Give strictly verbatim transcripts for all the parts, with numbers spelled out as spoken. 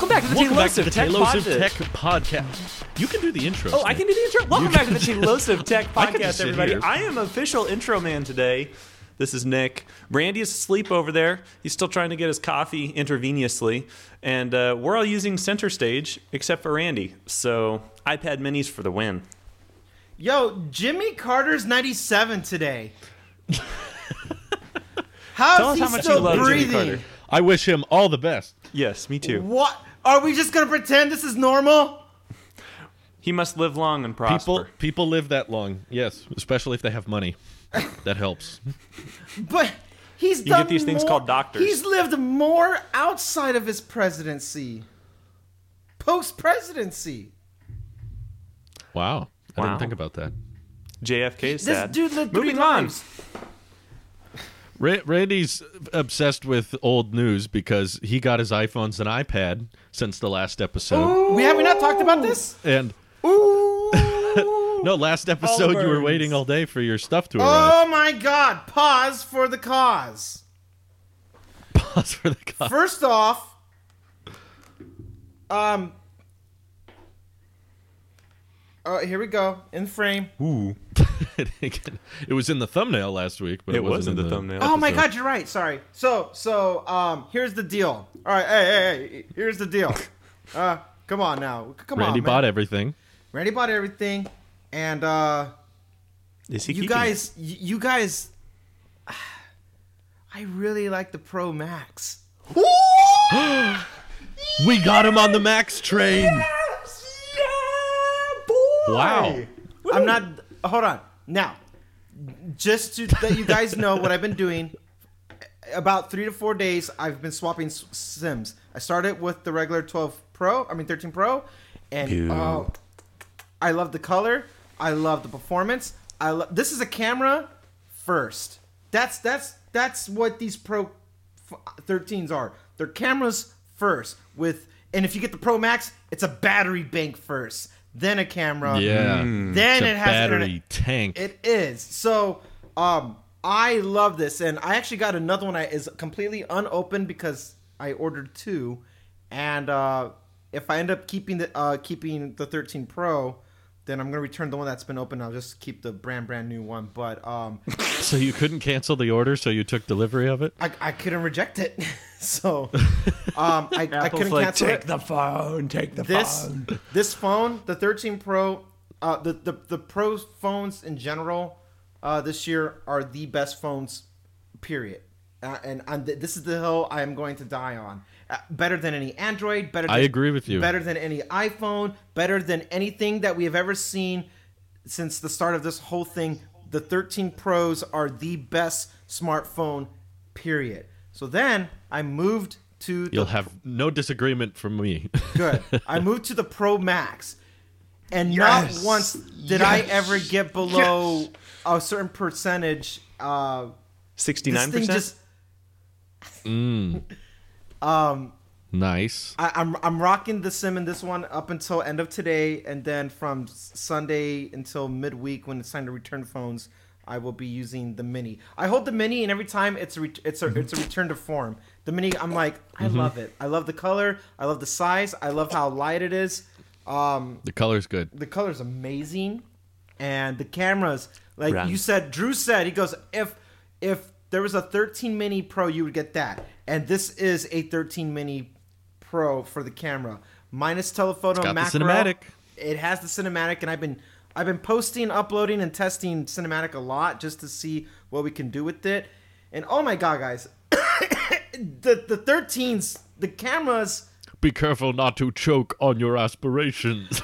Welcome back to the Welcome back to Tailosive the Tech Tailosive Podcast. Tech Podcast. You can do the intro. Oh, I can do the intro. Welcome back to the Tailosive Tech I can just Podcast, sit everybody. here. I am official intro man today. This is Nick. Randy is asleep over there. He's still trying to get his coffee intravenously. And uh, we're all using center stage, except for Randy. So, iPad minis for the win. Yo, Jimmy Carter's ninety-seven today. How's Tell us he how much still you love Jimmy breathing? Carter. I wish him all the best. Yes, me too. What? Are we just gonna pretend this is normal? He must live long and prosper. People people live that long. Yes, especially if they have money. That helps. But he's You done get these things more- called doctors. He's lived more outside of his presidency, post-presidency. Wow. I Wow. didn't think about that. J F K is This sad. dude lived three Moving on. lives. Ra- Randy's obsessed with old news because he got his iPhones and iPad since the last episode. We have we not talked about this? And Ooh. no, last episode you were burns. waiting all day for your stuff to arrive. Oh my God! Pause for the cause. Pause for the cause. First off, um, uh, here we go in frame. Ooh. It was in the thumbnail last week, but it, It was wasn't in the thumbnail. Oh my episode. God, you're right. Sorry. So, so, um, here's the deal. All right, hey, hey, hey, here's the deal. Uh, come on now, come Randy on, man. bought everything. Randy bought everything, and uh, Is he you keeping guys, y- you guys, I really like the Pro Max. We got him on the Max train. Yes, yeah, boy. Wow. I'm not. Hold on. Now, just to that you guys know what I've been doing. About three to four days, I've been swapping s- Sims. I started with the regular twelve Pro. I mean thirteen Pro, and Ew. uh, I love the color. I love the performance. I lo- This is a camera first. That's that's that's what these Pro f- thirteens are. They're cameras first. With and if you get the Pro Max, it's a battery bank first, then a camera. Yeah. Then It's a it has battery internet. tank. It is. So, um, I love this, and I actually got another one that is completely unopened because I ordered two, and uh, if I end up keeping the uh, keeping the thirteen Pro, then I'm gonna return the one that's been opened. I'll just keep the brand brand new one. But um, So you couldn't cancel the order, so you took delivery of it? I, I couldn't reject it, so um, I, I Apple's couldn't like, cancel take it. the phone, take the this phone. this phone, the thirteen Pro, uh, the, the the Pro phones in general, uh, this year are the best phones, period. Uh, and and th- this is the hill I am going to die on. Uh, better than any Android, better. Than, I agree with you. Better than any iPhone, better than anything that we have ever seen since the start of this whole thing. The thirteen Pros are the best smartphone, period. So then I moved to the You'll have no disagreement from me. Good. I moved to the Pro Max, and Yes. not once did I ever get below a certain percentage. Uh, this Sixty-nine thing percent. just, Mm, um, nice. I, I'm I'm rocking the sim in this one up until end of today, and then from s- Sunday until midweek when it's time to return phones, I will be using the Mini. I hold the Mini, and every time it's a ret- it's a it's a return to form. The Mini, I'm like, I love it. I love the color. I love the size. I love how light it is. Um, The color's good. the color's amazing, and the cameras, like Right. you said, Drew said, he goes, if if there was a thirteen Mini Pro, you would get that, and this is a thirteen Mini Pro for the camera, minus telephoto, got the macro. cinematic. It has the cinematic, and I've been I've been posting, uploading, and testing cinematic a lot just to see what we can do with it, and oh my god, guys, the the thirteens, the cameras. Be careful not to choke on your aspirations.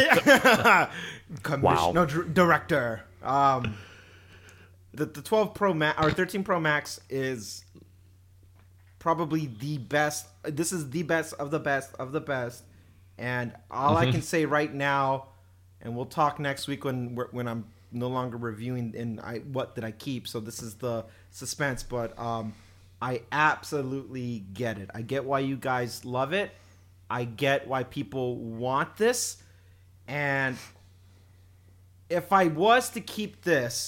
I Commission- Wow. No, dr- director. Um, the the twelve Pro Max or thirteen Pro Max is probably the best. This is the best of the best of the best, and all I can say right now, and we'll talk next week when we're, when I'm no longer reviewing and I what did I keep. So this is the suspense, but um, I absolutely get it. I get why you guys love it. I get why people want this. And if I was to keep this,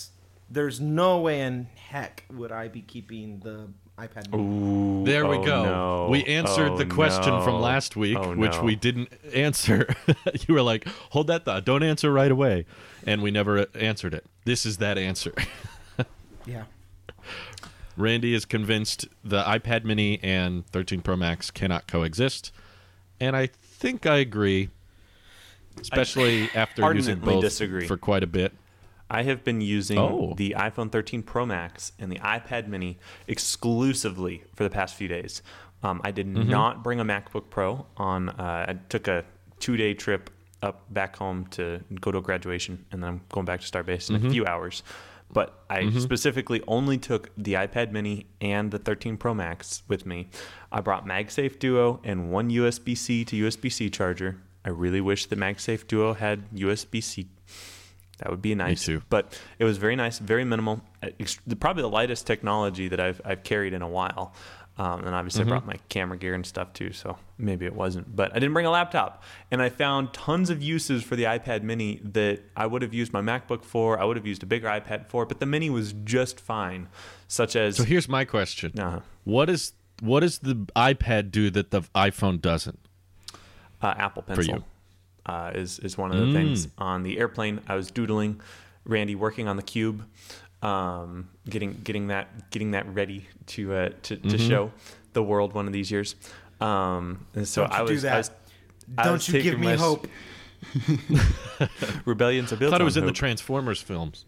there's no way in heck would I be keeping the iPad mini. Ooh, There we oh go. no. We answered Oh the question no. from last week, Oh which no. we didn't answer. You were like, hold that thought. Don't answer right away. And we never answered it. This is that answer. Yeah. Randy is convinced the iPad mini and thirteen Pro Max cannot coexist. And I think I agree, especially after using ardently both disagree. for quite a bit. I have been using Oh. the iPhone thirteen Pro Max and the iPad mini exclusively for the past few days. Um, I did Mm-hmm. not bring a MacBook Pro on. Uh, I took a two-day trip up back home to go to a graduation, and then I'm going back to Starbase in Mm-hmm. a few hours. But I specifically only took the iPad mini and the thirteen Pro Max with me. I brought MagSafe Duo and one U S B C to U S B C charger. I really wish the MagSafe Duo had U S B C. That would be nice. too. But it was very nice, very minimal. Ex- Probably the lightest technology that I've I've carried in a while. Um, and obviously Mm-hmm. I brought my camera gear and stuff too, so maybe it wasn't. But I didn't bring a laptop. And I found tons of uses for the iPad mini that I would have used my MacBook for. I would have used a bigger iPad for, but the mini was just fine. Such as So here's my question. uh, What is what does the iPad do that the iPhone doesn't? uh, Apple Pencil. you. Uh, is is one of the things on the airplane. I was doodling, Randy working on the cube, um, getting getting that getting that ready to uh, to, to show the world one of these years. Um, and so Don't you I was, do that. I was I Don't was you give taking me my s- hope. Rebellion's a I built thought it on was in the hope. Transformers films.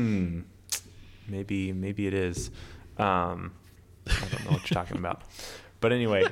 Maybe maybe it is. Um, I don't know what you're talking about. But anyway,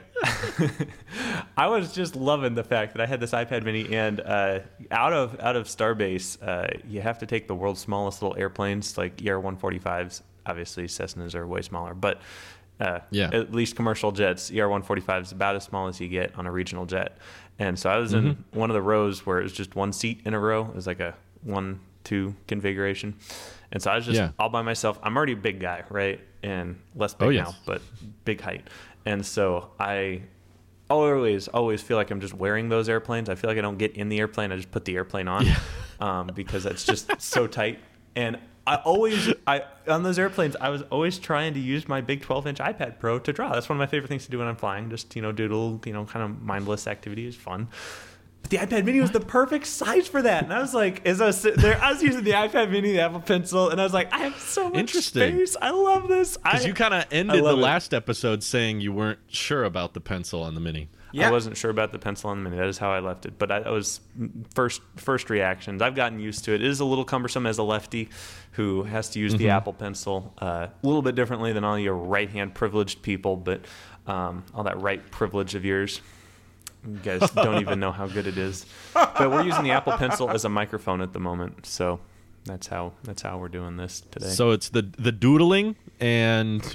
I was just loving the fact that I had this iPad mini, and uh, out of out of Starbase, uh, you have to take the world's smallest little airplanes, like E R one forty-fives. Obviously, Cessnas are way smaller, but uh, Yeah. at least commercial jets, E R one forty-five is about as small as you get on a regional jet. And so I was in one of the rows where it was just one seat in a row. It was like a one two configuration. And so I was just Yeah. all by myself. I'm already a big guy, right? And less big Oh, yes. now, but big height. And so I always, always feel like I'm just wearing those airplanes. I feel like I don't get in the airplane. I just put the airplane on um, because it's just so tight. And I always, I on those airplanes, I was always trying to use my big twelve inch iPad Pro to draw. That's one of my favorite things to do when I'm flying. Just, you know, doodle, you know, kind of mindless activity is fun. But the iPad mini was the perfect size for that. And I was like, as I was sitting there, I was using the iPad mini, the Apple Pencil, and I was like, I have so much Interesting. space. I love this. Because I- you kind of I ended the love it. last episode saying you weren't sure about the pencil on the mini. Yeah. I wasn't sure about the pencil on the mini. That is how I left it. But I, that was first first reactions. I've gotten used to it. It is a little cumbersome as a lefty who has to use the Apple Pencil uh, a little bit differently than all your right-hand privileged people. But um, all that right privilege of yours, you guys don't even know how good it is. But we're using the Apple Pencil as a microphone at the moment. So that's how that's how we're doing this today. So it's the the doodling and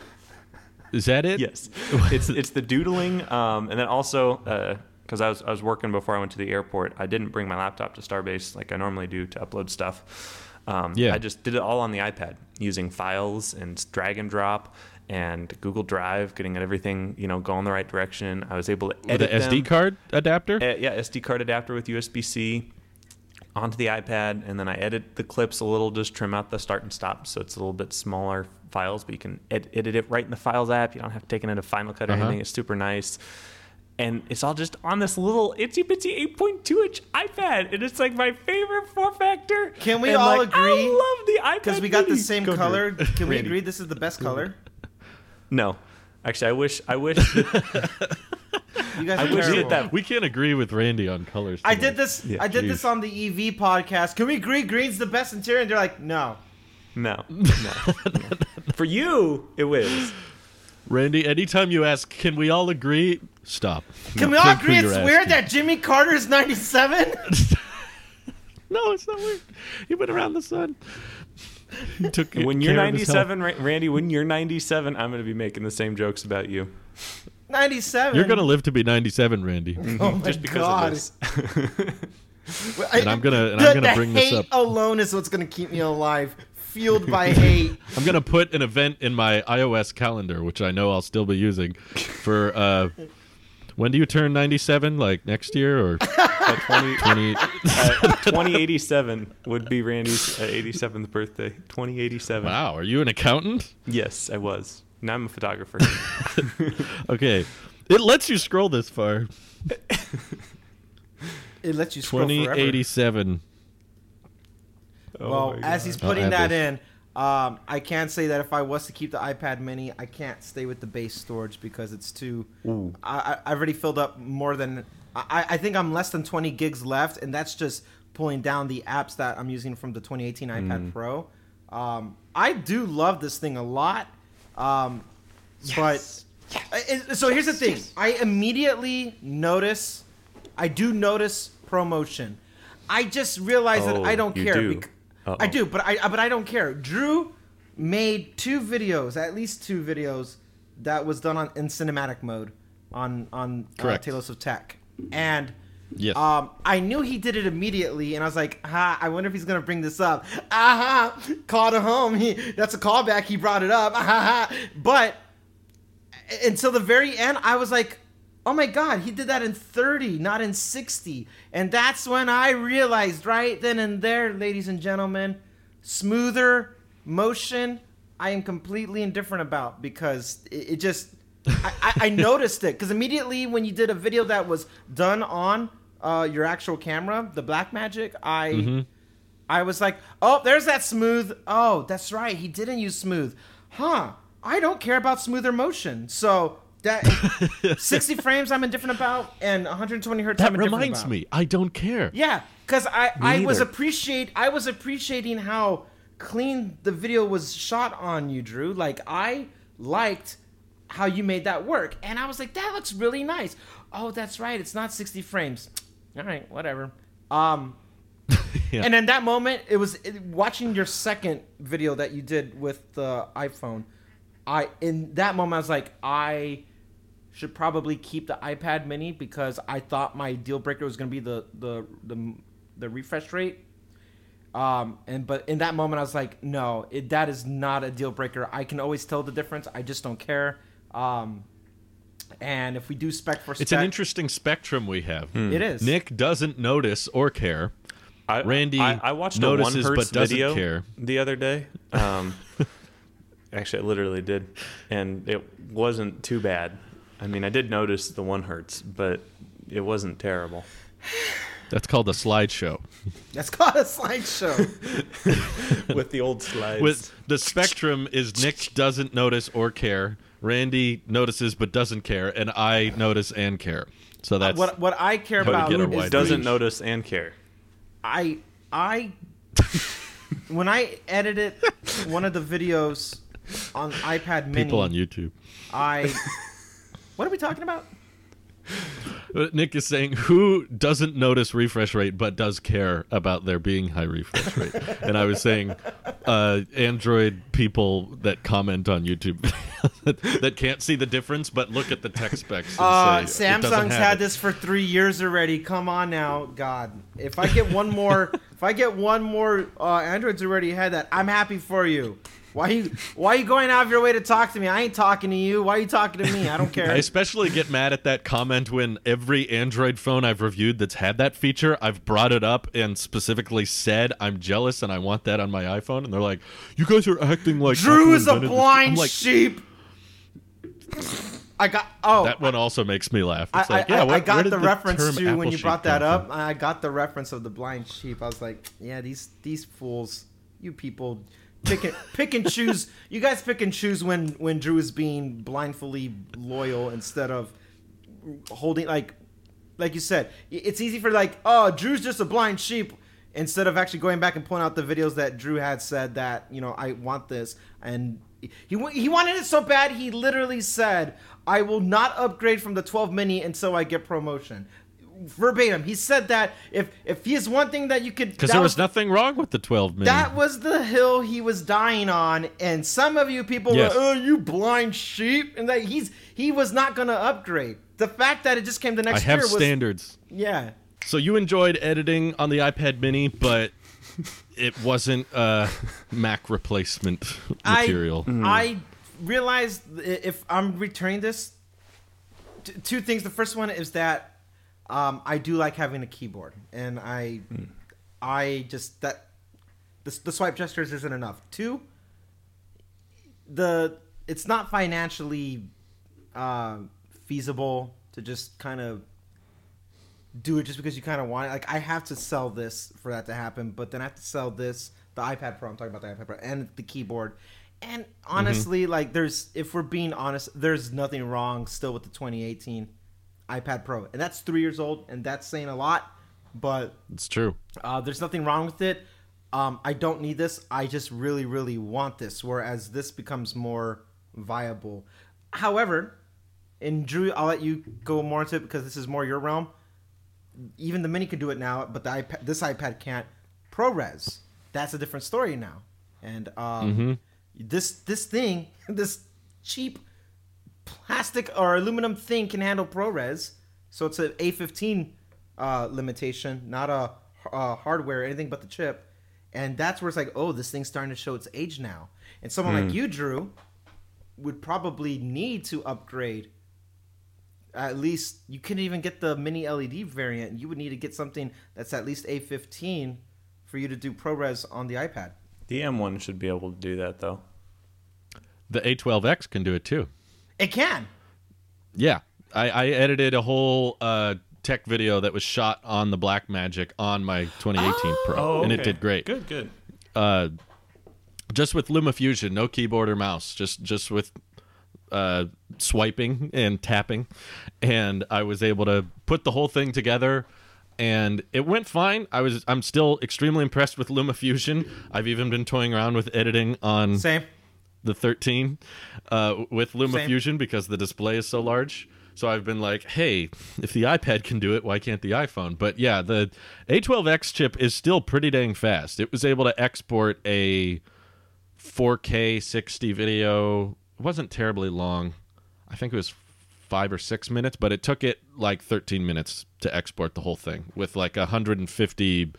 is that it? Yes, it's it's the doodling, um, and then also because I was I was working before I went to the airport, I didn't bring my laptop to Starbase like I normally do to upload stuff. Um, Yeah. I just did it all on the iPad using files and drag and drop and Google Drive, getting everything you know going the right direction. I was able to With edit the S D them. card adapter? Uh, yeah, S D card adapter with U S B C onto the iPad, and then I edit the clips a little, just trim out the start and stop, so it's a little bit smaller files, but you can ed- edit it right in the Files app. You don't have to take it into Final Cut or Uh-huh. anything. It's super nice. And it's all just on this little itsy bitsy eight point two inch iPad, and it's like my favorite form factor. Can we And, all like, agree? I love the iPad Because we got the mini. same Go for color. it. Can we Randy. agree this is the best color? No, actually, I wish. I wish. That, You guys I are wish terrible. that that We can't agree with Randy on colors. I today. did this. Yeah, I did geez. this on the E V podcast. Can we agree green's the best interior? And they're like, no. no, no, no. For you, it was. Randy, anytime you ask, can we all agree? Stop. Can we Think all who agree it's you're weird asking. that Jimmy Carter is ninety-seven? No, it's not weird. He went around the sun. He took When you're care of his health. ninety-seven, Ra- Randy, when you're ninety-seven, I'm going to be making the same jokes about you. ninety-seven. You're gonna live to be ninety-seven, Randy, Oh my Just because God. of this. and I'm gonna and the, I'm gonna the bring this hate up. alone is what's gonna keep me alive. Fueled by hate. I'm gonna put an event in my iOS calendar, which I know I'll still be using. For uh, when do you turn ninety-seven? Like next year or? Uh, twenty, twenty uh, twenty eighty-seven would be Randy's uh, eighty-seventh birthday. twenty eighty-seven. Wow, are you an accountant? Yes, I was. Now I'm a photographer. Okay. It lets you scroll this far. It lets you scroll twenty forever. eighty-seven. Oh Well, my as God. he's putting I'll add that in, um, I can say that if I was to keep the iPad Mini, I can't stay with the base storage because it's too. Ooh. I, I, I've already filled up more than. I, I think I'm less than twenty gigs left, and that's just pulling down the apps that I'm using from the twenty eighteen iPad Pro. Um, I do love this thing a lot, um, but and so here's the thing: I immediately notice. I do notice promotion. I just realized that Oh, I don't you care. do? bec- Uh-oh. I do, but I but I don't care. Drew made two videos, at least two videos, that was done on in cinematic mode on on uh, Correct. Talos of Tech, and Yes. um, I knew he did it immediately, and I was like, "Ha! I wonder if he's gonna bring this up." Aha! Call to home. He that's a callback. He brought it up. Aha! But until the very end, I was like, oh my God, he did that in thirty, not in sixty. And that's when I realized, right then and there, ladies and gentlemen, smoother motion, I am completely indifferent about because it, it just, I, I, I noticed it. Because immediately when you did a video that was done on uh, your actual camera, the Blackmagic, I... Mm-hmm. I was like, oh, there's that smooth. Oh, that's right. He didn't use smooth. Huh. I don't care about smoother motion. So that sixty frames I'm indifferent about and one hundred twenty hertz that I'm indifferent reminds about. me. I don't care. Yeah, because I, I was neither. appreciate I was appreciating how clean the video was shot on you, Drew. Like I liked how you made that work. And I was like, that looks really nice. Oh, that's right. It's not sixty frames. All right, whatever. Um Yeah. And in that moment, it was it, watching your second video that you did with the iPhone. I in that moment I was like, I should probably keep the iPad Mini because I thought my deal breaker was going to be the the the the refresh rate. Um and but in that moment I was like, no, it, that is not a deal breaker. I can always tell the difference. I just don't care. Um and if we do spec for spec, It's an interesting spectrum we have. it is. Nick doesn't notice or care. I, Randy I, I watched a one notices hertz but doesn't video care. the other day. Um, actually, I literally did, and it wasn't too bad. I mean, I did notice the one hertz, but it wasn't terrible. That's called a slideshow. That's called a slideshow. With the old slides. With the spectrum is Nick doesn't notice or care. Randy notices but doesn't care, and I notice and care. So that's what what I care How to about get our is wide doesn't range. notice and care. I I when I edited one of the videos on iPad Mini, people on YouTube. I what are we talking about? Uh, Nick is saying, who doesn't notice refresh rate but does care about there being high refresh rate? And I was saying, uh, Android people that comment on YouTube videos that can't see the difference but look at the tech specs and Uh, say, it doesn't Samsung's have had it. this for three years already. Come on now, God. If I get one more, if I get one more, uh, Android's already had that. I'm happy for you. Why you Why you going out of your way to talk to me? I ain't talking to you. Why are you talking to me? I don't care. I especially get mad at that comment when every Android phone I've reviewed that's had that feature, I've brought it up and specifically said I'm jealous and I want that on my iPhone, and they're like, "You guys are acting like Drew Apple is a invented this." blind I'm like, sheep. I got oh that one also makes me laugh. It's I, like, I, yeah, I where- where got did the reference term to when apple you sheep brought that come up. from? I got the reference of the blind sheep. I was like, yeah, these these fools, you people, pick and pick and choose. You guys pick and choose when when Drew is being blindfully loyal instead of holding like like you said. It's easy for like, oh, Drew's just a blind sheep. Instead of actually going back and pulling out the videos that Drew had said that, you know, I want this. And he he wanted it so bad, he literally said, I will not upgrade from the twelve mini until I get promotion. Verbatim. He said that if if he is one thing that you could... Because that there was nothing wrong with the twelve mini. That was the hill he was dying on, and some of you people Yes. were, oh, you blind sheep, and that he's he was not going to upgrade. The fact that it just came the I next have year was... standards. Yeah. So you enjoyed editing on the iPad mini, but it wasn't uh, Mac replacement material. I, I realized i- if I'm returning this, t- two things. The first one is that um, I do like having a keyboard, and I, mm. I just that the, the swipe gestures isn't enough. Two, the it's not financially uh, feasible to just kind of do it just because you kind of want it. Like I have to sell this for that to happen, but then I have to sell this, the iPad Pro. I'm talking about the iPad Pro and the keyboard. And honestly, mm-hmm. like there's, if we're being honest, there's nothing wrong still with the twenty eighteen iPad Pro, and that's three years old, and that's saying a lot. But it's true. Uh, there's nothing wrong with it. Um, I don't need this. I just really, really want this. Whereas this becomes more viable. However, and Drew, I'll let you go more into it because this is more your realm. Even the Mini can do it now, but the iPad, this iPad can't. ProRes, that's a different story now. And um, mm-hmm. this this thing, this cheap plastic or aluminum thing can handle ProRes. So it's an A fifteen uh, limitation, not a uh, hardware or anything but the chip. And that's where it's like, oh, this thing's starting to show its age now. And someone mm. like you, Drew, would probably need to upgrade. At least you couldn't even get the mini L E D variant. You would need to get something that's at least A fifteen for you to do ProRes on the iPad. The M one should be able to do that, though. The A twelve X can do it, too. It can? Yeah. I, I edited a whole uh, tech video that was shot on the Blackmagic on my twenty eighteen oh, Pro, oh, okay. and it did great. Good, good. Uh, just with LumaFusion, no keyboard or mouse, just just with uh, swiping and tapping, and I was able to put the whole thing together, and it went fine. I was I'm still extremely impressed with LumaFusion. I've even been toying around with editing on Same. the thirteen uh, with LumaFusion because the display is so large. So I've been like, hey, if the iPad can do it, why can't the iPhone? But yeah, the A twelve X chip is still pretty dang fast. It was able to export a four K sixty video. It wasn't terribly long. I think it was five or six minutes, but it took it like thirteen minutes to export the whole thing with like a one hundred fifty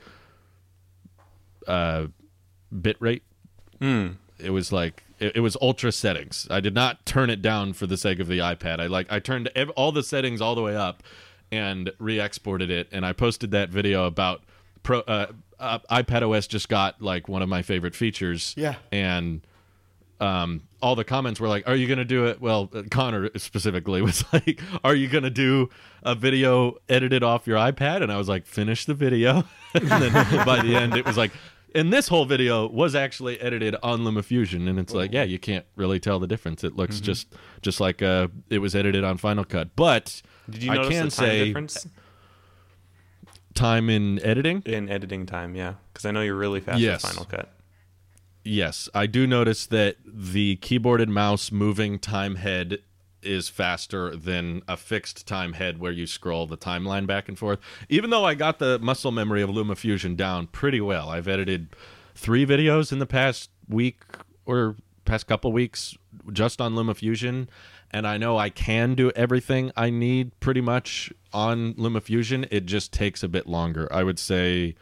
uh, bit rate. Mm. It was like it, it was ultra settings. I did not turn it down for the sake of the iPad. I like I turned ev- all the settings all the way up and re-exported it, and I posted that video about pro uh, uh, iPadOS just got like one of my favorite features. Yeah, and um, all the comments were like, "Are you gonna do it?" Well, Connor specifically was like, "Are you gonna do a video edited off your iPad?" And I was like, "Finish the video," and then by the end, it was like. And this whole video was actually edited on LumaFusion, and it's like, yeah, you can't really tell the difference. It looks mm-hmm. just just like uh, it was edited on Final Cut. But did you I notice can the time say difference? Time in editing? In editing time, yeah, because I know you're really fast yes. with Final Cut. Yes, I do notice that the keyboard and mouse moving time head is faster than a fixed time head where you scroll the timeline back and forth. Even though I got the muscle memory of LumaFusion down pretty well. I've edited three videos in the past week or past couple weeks just on LumaFusion, and I know I can do everything I need pretty much on LumaFusion. It just takes a bit longer. I would say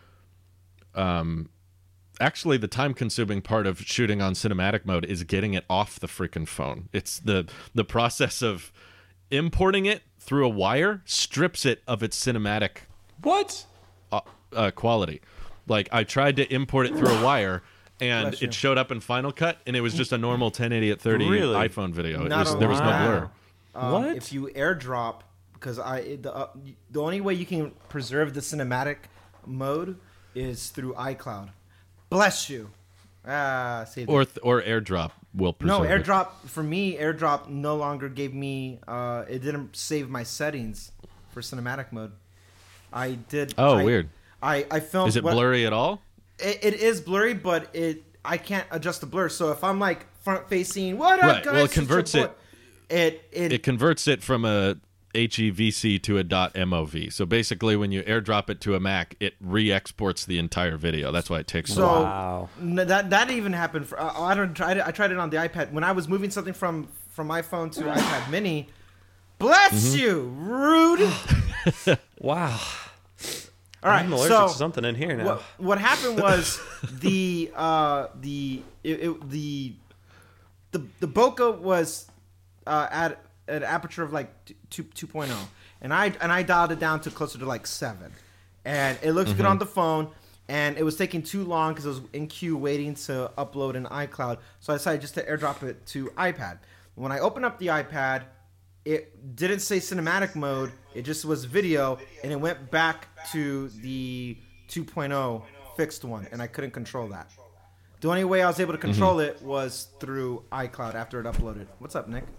um actually, the time-consuming part of shooting on cinematic mode is getting it off the freaking phone. It's the the process of importing it through a wire strips it of its cinematic what uh, uh, quality. Like I tried to import it through a wire, and it showed up in Final Cut, and it was just a normal ten eighty at thirty really? iPhone video. It Not was, there was no blur. Um, what if you AirDrop? Because I the uh, the only way you can preserve the cinematic mode is through iCloud. Bless you. Ah, see. Or th- or AirDrop will preserve No, it. AirDrop for me. AirDrop no longer gave me. Uh, it didn't save my settings for cinematic mode. I did. Oh, I, weird. I I filmed. Is it what, blurry at all? It, it is blurry, but it I can't adjust the blur. So if I'm like front facing, what up, right. guys? Well, it converts it. It it It converts it from a H E V C to a .mov. So basically, when you AirDrop it to a Mac, it re-exports the entire video. That's why it takes so so long. Wow. n- that that even happened. For, uh, I don't try it. I tried it on the iPad when I was moving something from from iPhone to iPad Mini. Bless Mm-hmm. you, rude. Wow. All right, I'm allergic so to something in here now. What, what happened was the uh, the it, it, the the the bokeh was uh, at an aperture of like two two point oh, and I and I dialed it down to closer to like seven, and it looks Mm-hmm. good on the phone. And it was taking too long because I was in queue waiting to upload in iCloud. So I decided just to airdrop it to iPad. When I opened up the iPad, it didn't say cinematic mode. It just was video, and it went back to the two point oh fixed one, and I couldn't control that. The only way I was able to control Mm-hmm. it was through iCloud after it uploaded. What's up, Nick?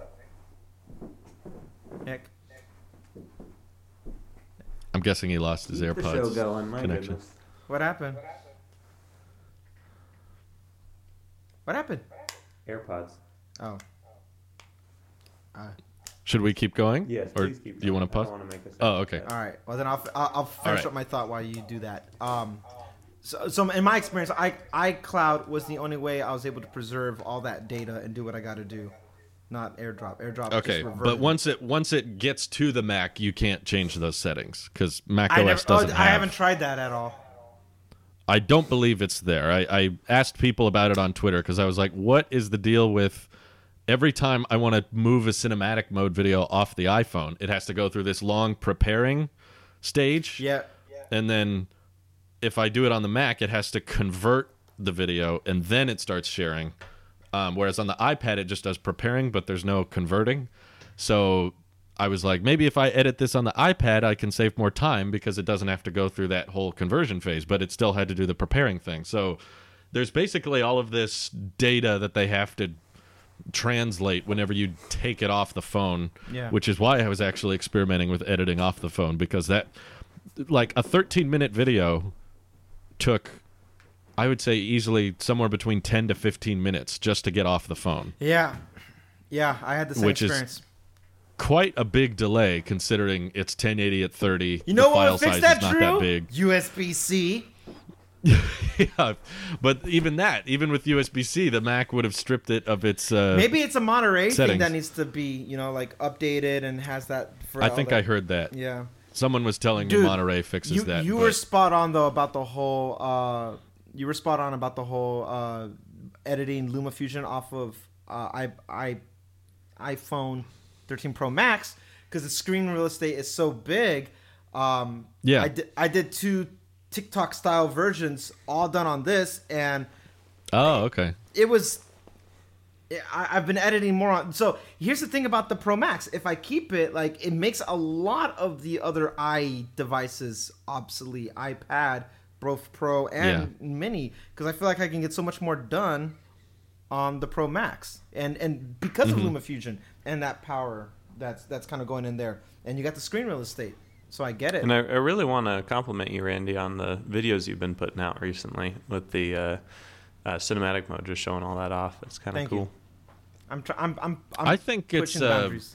Nick? I'm guessing he lost his Keep the show AirPods going, my connection. goodness. What happened? What happened? AirPods. Oh. Uh, Should we keep going? Yes, Or please keep do you going. want to I pause? don't wanna make this Oh, okay. all right. Well, then I'll I'll, I'll finish right. up my thought while you do that. Um, so, so in my experience, i iCloud was the only way I was able to preserve all that data and do what I got to do, not AirDrop. AirDrop. just Okay, reverted but it. once it once it gets to the Mac, you can't change those settings because Mac I, O never, S doesn't oh, have. I haven't tried that at all. I don't believe it's there. I, I asked people about it on Twitter because I was like, what is the deal with every time I want to move a cinematic mode video off the iPhone, it has to go through this long preparing stage. Yeah. And then if I do it on the Mac, it has to convert the video and then it starts sharing. Um, whereas on the iPad, it just does preparing, but there's no converting. So I was like, maybe if I edit this on the iPad, I can save more time because it doesn't have to go through that whole conversion phase, but it still had to do the preparing thing. So there's basically all of this data that they have to translate whenever you take it off the phone, Yeah. which is why I was actually experimenting with editing off the phone because that, like a thirteen minute video took, I would say easily somewhere between ten to fifteen minutes just to get off the phone. Yeah. Yeah. I had the same Which is- experience. Quite a big delay considering it's ten eighty at thirty. You know the what file would fix size that, is not Drew? that big. U S B C. Yeah, but even that, even with U S B C, the Mac would have stripped it of its. Uh, Maybe it's a Monterey thing settings. that needs to be, you know, like updated and has that. For I all think that. I heard that. Yeah. Someone was telling Dude, me Monterey fixes You, that. you but- were spot on though about the whole. Uh, you were spot on about the whole uh, editing LumaFusion off of uh, i i iPhone thirteen Pro Max because the screen real estate is so big. Um, Yeah. I did. I did two TikTok style versions, all done on this, and Oh, okay. it was. I, I've been editing more on. So here's the thing about the Pro Max: if I keep it, like it makes a lot of the other i devices obsolete. iPad, both Pro and Mini, because I feel like I can get so much more done on the Pro Max, and and because Mm-hmm. of LumaFusion and that power that's that's kind of going in there, and you got the screen real estate, so I get it. And I, I really want to compliment you, Randy, on the videos you've been putting out recently with the uh, uh, cinematic mode, just showing all that off. It's kind of Thank cool. you. I'm, try- I'm I'm I'm I think it's, pushing uh, boundaries.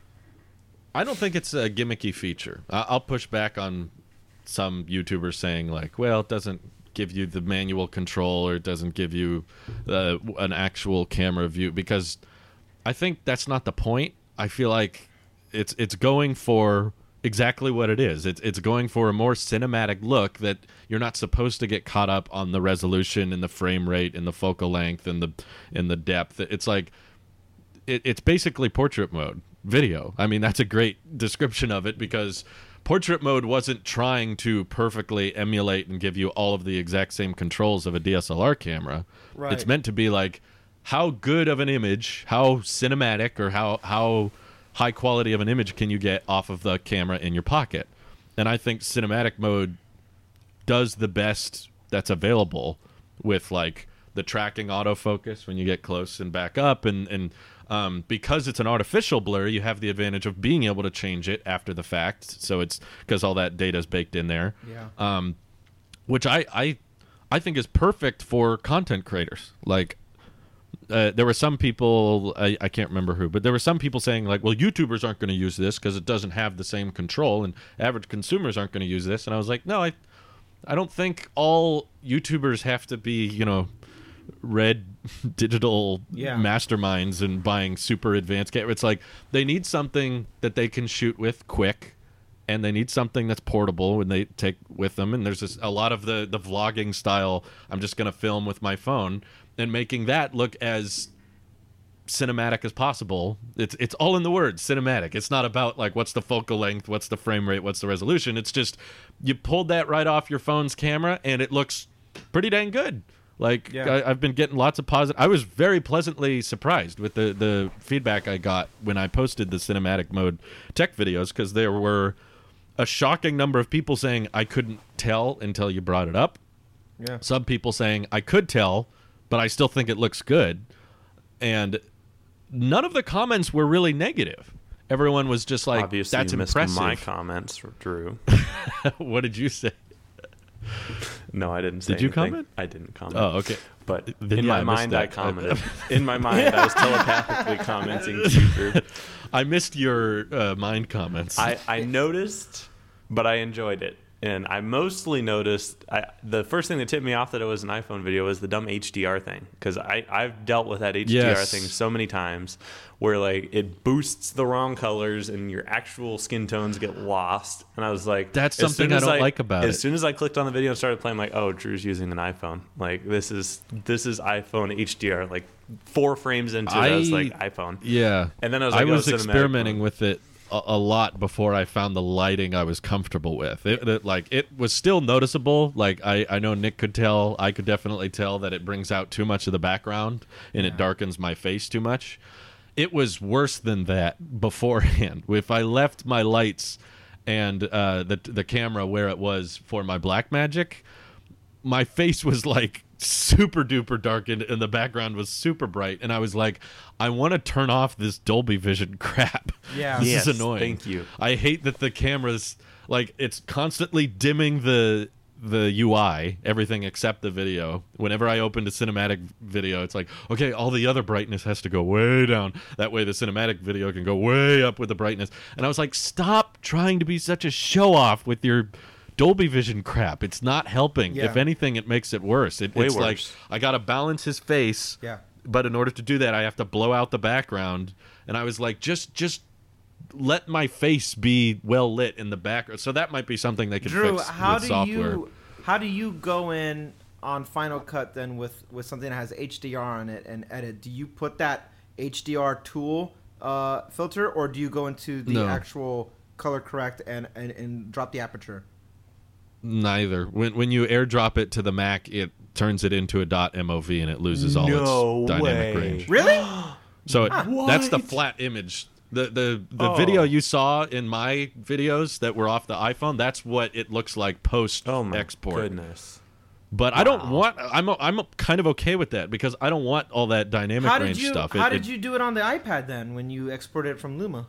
I don't think it's a gimmicky feature. I- I'll push back on some YouTubers saying like, well, it doesn't give you the manual control or it doesn't give you uh, an actual camera view because I think that's not the point. I feel like it's it's going for exactly what it is. It's it's going for a more cinematic look that you're not supposed to get caught up on the resolution and the frame rate and the focal length and the and the depth. It's like it, it's basically portrait mode video. I mean, that's a great description of it because portrait mode wasn't trying to perfectly emulate and give you all of the exact same controls of a D S L R camera. Right. It's meant to be like how good of an image, how cinematic or how how high quality of an image can you get off of the camera in your pocket. And I think cinematic mode does the best that's available with like the tracking autofocus when you get close and back up and and um, because it's an artificial blur, you have the advantage of being able to change it after the fact. So it's because all that data is baked in there. Yeah. Um, which I, I I think is perfect for content creators. Like uh, there were some people, I, I can't remember who, but there were some people saying like, well, YouTubers aren't going to use this because it doesn't have the same control, and average consumers aren't going to use this. And I was like, no, I I don't think all YouTubers have to be, you know, red digital Yeah. masterminds and buying super advanced cameras. It's like they need something that they can shoot with quick, and they need something that's portable when they take with them. And there's this, a lot of the the vlogging style. I'm just going to film with my phone and making that look as cinematic as possible. It's it's all in the word cinematic. It's not about like what's the focal length, what's the frame rate, what's the resolution. It's just you pulled that right off your phone's camera and it looks pretty dang good. Like Yeah. I, I've been getting lots of positive. I was very pleasantly surprised with the the feedback I got when I posted the cinematic mode tech videos, because there were a shocking number of people saying I couldn't tell until you brought it up. Yeah. Some people saying I could tell, but I still think it looks good. And none of the comments were really negative. Everyone was just like, Obviously, that's you missed impressive. my comments, Drew. What did you say? No, I didn't say Did you anything. comment? I didn't comment. Oh, okay. But Then, in yeah, my I missed mind, I that. commented. In my mind, I was telepathically commenting to you, Drew. I missed your uh, mind comments. I, I noticed, but I enjoyed it. And I mostly noticed, I, the first thing that tipped me off that it was an iPhone video was the dumb H D R thing. Because I've dealt with that H D R Yes. thing so many times where like it boosts the wrong colors and your actual skin tones get lost. And I was like, That's as something soon I as don't like about As it. soon as I clicked on the video and started playing, like, oh, Drew's using an iPhone. Like, this is this is iPhone H D R. Like, four frames into it, I, was I- like, iPhone. yeah. And then I was like, I was oh, cinematic experimenting mode. with it a, a lot before I found the lighting I was comfortable with. It, it, like it was still noticeable. Like I, I know Nick could tell. I could definitely tell that it brings out too much of the background and it darkens my face too much. It was worse than that beforehand. If I left my lights and uh, the the camera where it was for my Blackmagic, my face was like super duper darkened and the background was super bright, and I was like, I want to turn off this Dolby Vision crap. Yeah. This Yes, is annoying. thank you. I hate that the camera's like it's constantly dimming the the U I, everything except the video. Whenever I open a cinematic video, it's like, okay, all the other brightness has to go way down. That way the cinematic video can go way up with the brightness. And I was like, stop trying to be such a show off with your Dolby Vision crap. It's not helping. Yeah. If anything, it makes it worse. It, Way it's like worse. I got to balance his face. Yeah. But in order to do that, I have to blow out the background. And I was like, just just let my face be well lit in the background. So that might be something they could Drew, fix how with do software. you how do you go in on Final Cut then with with something that has H D R on it and edit? Do you put that H D R tool uh, filter, or do you go into the No. actual color correct and, and and drop the aperture? Neither. When when you airdrop it to the Mac, it turns it into a .mov and it loses all No its dynamic way. range. Really? So it, that's the What? flat image. The the the Oh. video you saw in my videos that were off the iPhone, that's what it looks like post Oh my export. goodness. But I don't want. I'm I'm kind of okay with that because I don't want all that dynamic How did range you stuff. how It- did it- you do it on the iPad then when you exported it from Luma?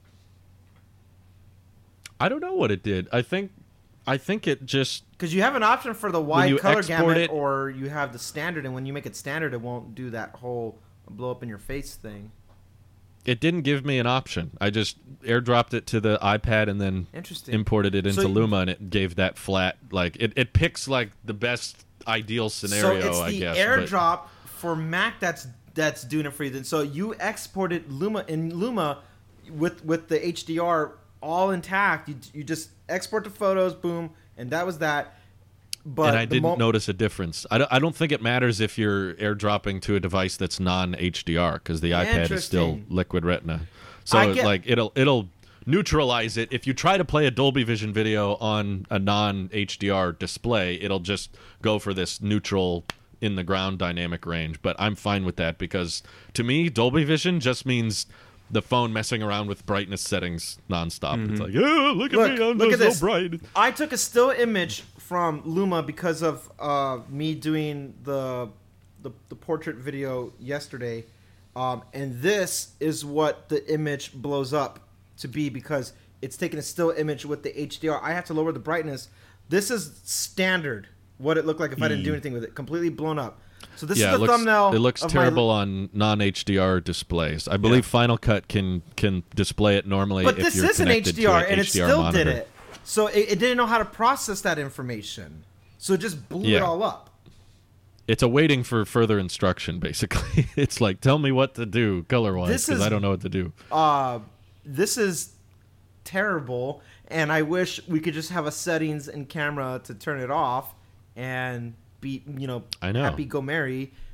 I don't know what it did. I think I think it just Because you have an option for the you wide color export gamut, it- or you have the standard, and when you make it standard, it won't do that whole blow up in your face thing. it didn't give me an option. I just airdropped it to the iPad and then Interesting. imported it into So- Luma, and it gave that flat like it, it picks like the best ideal scenario. so it's I the guess. AirDrop for Mac that's that's doing it for you. Then so you exported Luma in Luma with with the H D R all intact. You you just export the photos, boom, and that was that. But and I the didn't mo- notice a difference. I don't, I don't think it matters if you're airdropping to a device that's non H D R because the iPad is still Interesting. Liquid Retina. So I get- like it'll it'll neutralize it. If you try to play a Dolby Vision video on a non H D R display, it'll just go for this neutral in the ground dynamic range. But I'm fine with that because to me, Dolby Vision just means the phone messing around with brightness settings nonstop. It's like, oh, look at Look, me, I'm look so at this. bright. I took a still image from Luma because of uh, me doing the, the the portrait video yesterday, um, and this is what the image blows up to be because it's taking a still image with the H D R. I have to lower the brightness. This is standard what it looked like if I didn't do anything with it. Completely blown up. So this yeah, is the it looks, thumbnail. It looks of my- terrible on non H D R displays. I believe Final Cut can can display it normally. But if this you're is an connected H D R, to an and it H D R still monitor. did it. So it, it didn't know how to process that information. So it just blew it Yeah. all up. It's a waiting for further instruction, basically. It's like, tell me what to do color wise This because is- I don't know what to do. Uh, this is terrible, and I wish we could just have a settings in camera to turn it off and be, you know, I know. happy go merry.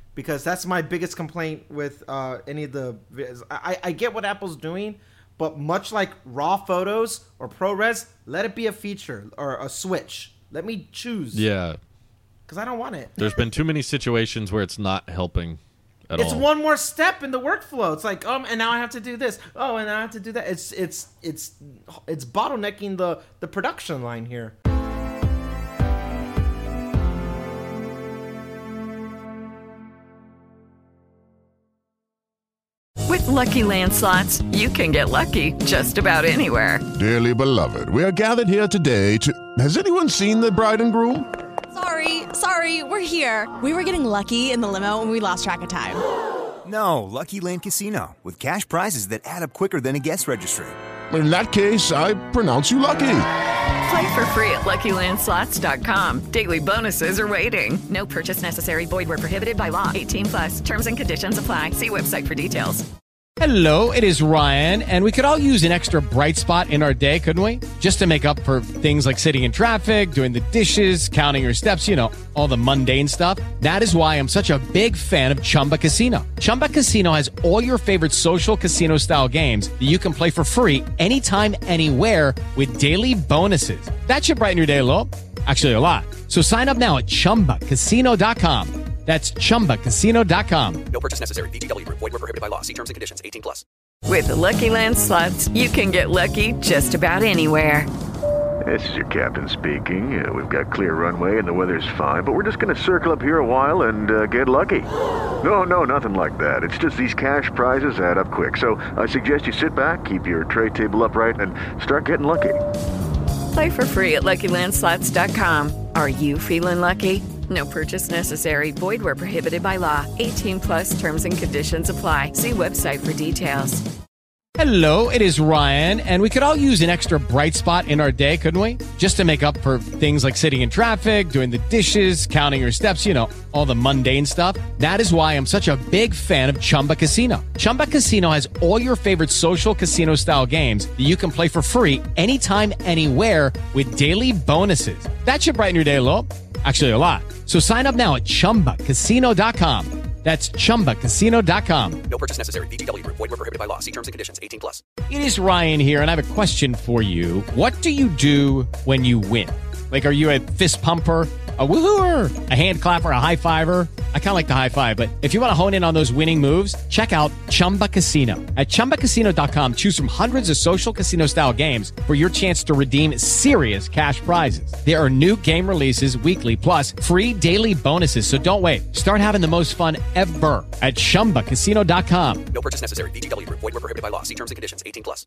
because that's my biggest complaint with uh, any of the. I, I get what Apple's doing, but much like RAW photos or ProRes, let it be a feature or a switch. Let me choose. Yeah. Because I don't want it. There's been too many situations where it's not helping at it's all. It's one more step in the workflow. It's like, um, and now I have to do this. Oh, and I have to do that. It's it's it's it's bottlenecking the the production line here. With Lucky Land Slots, you can get lucky just about anywhere. Dearly beloved, we are gathered here today to... Has anyone seen the bride and groom? Sorry, sorry, we're here. We were getting lucky in the limo and we lost track of time. No, Lucky Land Casino, with cash prizes that add up quicker than a guest registry. In that case, I pronounce you lucky. Play for free at Lucky Land Slots dot com. Daily bonuses are waiting. No purchase necessary. Void where prohibited by law. eighteen plus. Terms and conditions apply. See website for details. Hello, it is Ryan, and we could all use an extra bright spot in our day, couldn't we? Just to make up for things like sitting in traffic, doing the dishes, counting your steps, you know, all the mundane stuff. That is why I'm such a big fan of Chumba Casino. Chumba Casino has all your favorite social casino-style games that you can play for free anytime, anywhere with daily bonuses. That should brighten your day a little. Actually, a lot. So sign up now at chumba casino dot com. That's chumba casino dot com. No purchase necessary. V G W Group. Void where prohibited by law. See terms and conditions. eighteen plus. With the Lucky Land Slots, you can get lucky just about anywhere. This is your captain speaking. Uh, we've got clear runway and the weather's fine, but we're just going to circle up here a while and uh, get lucky. No, no, nothing like that. It's just these cash prizes add up quick. So I suggest you sit back, keep your tray table upright, and start getting lucky. Play for free at Lucky Land Slots dot com. Are you feeling lucky? No purchase necessary. Void where prohibited by law. eighteen plus terms and conditions apply. See website for details. Hello, it is Ryan, and we could all use an extra bright spot in our day, couldn't we? Just to make up for things like sitting in traffic, doing the dishes, counting your steps, you know, all the mundane stuff. That is why I'm such a big fan of Chumba Casino. Chumba Casino has all your favorite social casino-style games that you can play for free anytime, anywhere with daily bonuses. That should brighten your day a little. Actually, a lot. So sign up now at chumba casino dot com. That's chumba casino dot com. No purchase necessary. V G W Group. Void where prohibited by law. See terms and conditions. eighteen plus. It is Ryan here, and I have a question for you. What do you do when you win? Like, are you a fist pumper, a woohooer, a hand clapper, a high fiver? I kind of like the high five, but if you want to hone in on those winning moves, check out Chumba Casino. At chumba casino dot com, choose from hundreds of social casino-style games for your chance to redeem serious cash prizes. There are new game releases weekly, plus free daily bonuses, so don't wait. Start having the most fun ever at chumba casino dot com. No purchase necessary. V G W Group. Void where prohibited by law. See terms and conditions. eighteen plus.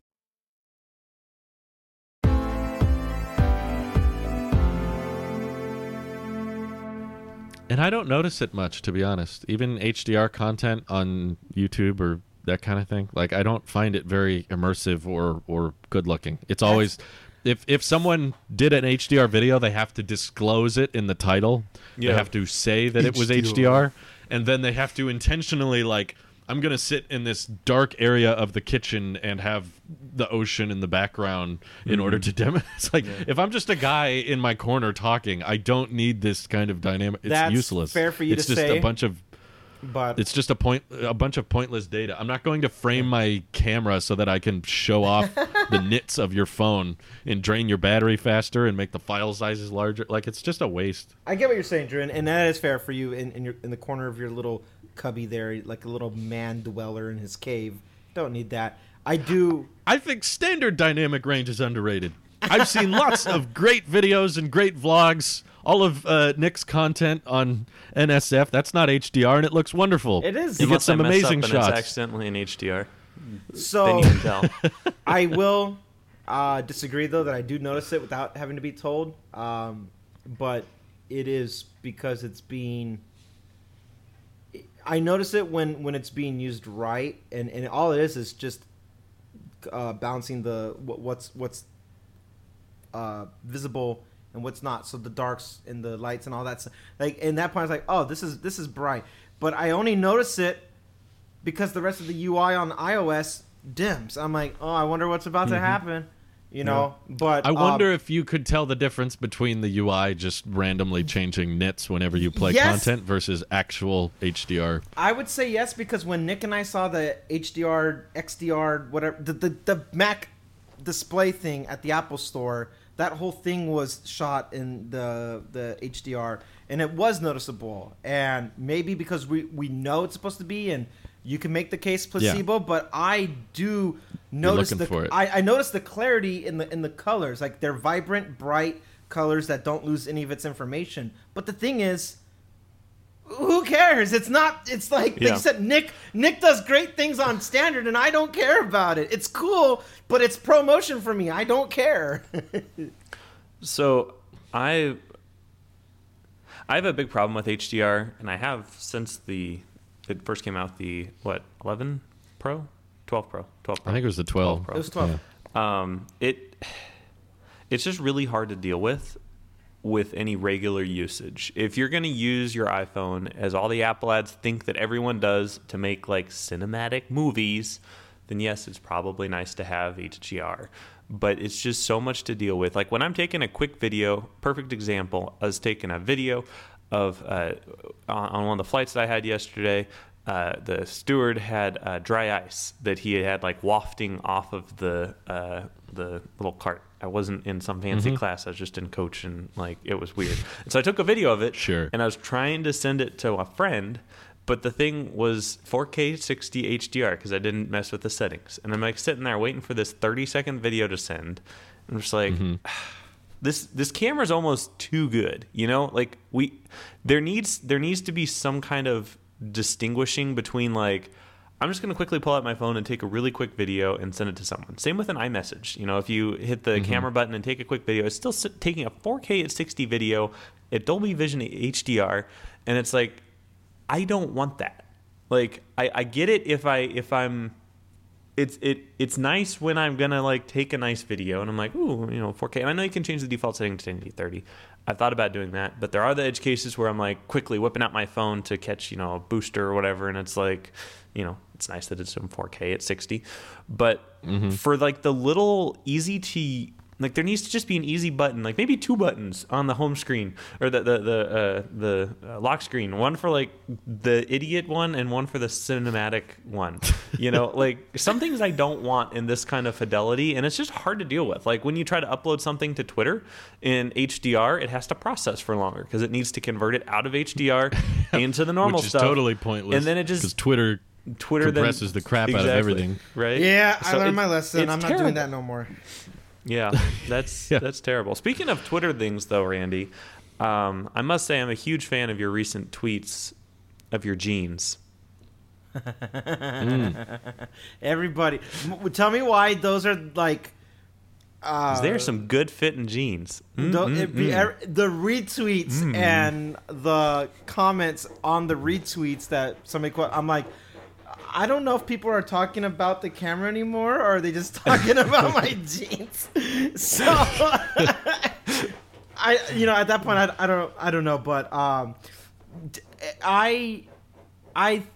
And I don't notice it much, to be honest. Even H D R content on YouTube or that kind of thing, like I don't find it very immersive or or good looking. It's always if if someone did an H D R video, they have to disclose it in the title. Yeah. They have to say that it was H D R, and then they have to intentionally like, I'm going to sit in this dark area of the kitchen and have the ocean in the background in mm-hmm. order to demo. It's like, yeah. if I'm just a guy in my corner talking, I don't need this kind of dynamic. It's That's useless. Fair for you it's to just say. a bunch of, but it's just a point, a bunch of pointless data. I'm not going to frame my camera so that I can show off the nits of your phone and drain your battery faster and make the file sizes larger. Like, it's just a waste. I get what you're saying, Drew, and, and that is fair for you in, in your in the corner of your little cubby there, like a little man dweller in his cave. Don't need that. I do. I think standard dynamic range is underrated. I've seen lots of great videos and great vlogs. All of uh, Nick's content on N S F. That's not H D R, and it looks wonderful. It is. You get some I mess amazing up shots. And it's accidentally in H D R. So then you can tell. I will uh, disagree, though, that I do notice it without having to be told. Um, but it is because it's being. I notice it when, when it's being used right, and, and all it is is just uh, balancing the what, what's what's uh, visible and what's not. So the darks and the lights and all that stuff. Like, and that point, I was like, oh, this is this is bright. But I only notice it because the rest of the U I on iOS dims. I'm like, oh, I wonder what's about mm-hmm. to happen. You know, Yeah. but I wonder um, if you could tell the difference between the U I just randomly changing nits whenever you play Yes. content versus actual H D R. I would say yes, because when Nick and I saw the H D R, X D R, whatever, the, the, the Mac display thing at the Apple Store, that whole thing was shot in the the H D R, and it was noticeable. And maybe because we, we know it's supposed to be, and you can make the case placebo, Yeah. but I do notice looking the for it. I, I notice the clarity in the in the colors. Like, they're vibrant, bright colors that don't lose any of its information. But the thing is, who cares? It's not. It's like Yeah. they said. Nick Nick does great things on standard, and I don't care about it. It's cool, but it's promotion for me. I don't care. So I I have a big problem with H D R, and I have since the it first came out. The what eleven Pro, twelve Pro, twelve Pro. I think it was the twelve. Pro. It was twelve. Yeah. Um, it it's just really hard to deal with with any regular usage. If you're going to use your iPhone, as all the Apple ads think that everyone does, to make like cinematic movies, then yes, it's probably nice to have H D R. But it's just so much to deal with. Like when I'm taking a quick video, perfect example, I was taking a video of uh, on on one of the flights that I had yesterday. Uh, the steward had uh, dry ice that he had like wafting off of the uh, the little cart. I wasn't in some fancy Mhm. class. I was just in coach, and like it was weird. And so I took a video of it. Sure. And I was trying to send it to a friend, but the thing was four K sixty H D R because I didn't mess with the settings. And I'm like sitting there waiting for this thirty second video to send. I'm just like, Mm-hmm. this this camera's almost too good, you know? Like we there needs there needs to be some kind of distinguishing between like, I'm just going to quickly pull out my phone and take a really quick video and send it to someone. Same with an iMessage. You know, if you hit the Mm-hmm. camera button and take a quick video, it's still s- taking a four K at sixty video at Dolby Vision H D R, and it's like, I don't want that. Like, I, I get it if I if I'm, it's it it's nice when I'm gonna like take a nice video and I'm like, ooh, you know, four K. And I know you can change the default setting to ten eighty thirty. I've thought about doing that, but there are the edge cases where I'm like quickly whipping out my phone to catch, you know, a booster or whatever, and it's like, you know, it's nice that it's in four K at sixty. But Mm-hmm. for like the little easy to like, there needs to just be an easy button, like maybe two buttons on the home screen or the the the uh, the uh, lock screen, one for like the idiot one and one for the cinematic one. You know, like some things I don't want in this kind of fidelity, and it's just hard to deal with. Like when you try to upload something to Twitter in H D R, it has to process for longer because it needs to convert it out of H D R into the normal Which is stuff. totally pointless. And then it just because Twitter Twitter then- compresses the crap out of Exactly, everything. right? Yeah, I So learned it- my lesson. it's I'm not terrible. doing that no more. Yeah, that's Yeah. that's terrible. Speaking of Twitter things, though, Randy, um, I must say I'm a huge fan of your recent tweets of your jeans. Everybody, m- tell me why those are like. Uh, There's some good fitting jeans. Mm, the, mm, it be- mm. er- the retweets and the comments on the retweets that somebody quote, I'm like, I don't know if people are talking about the camera anymore or are they just talking about my jeans. So I, you know, at that point, I, I don't, I don't know, but um, d- I, I.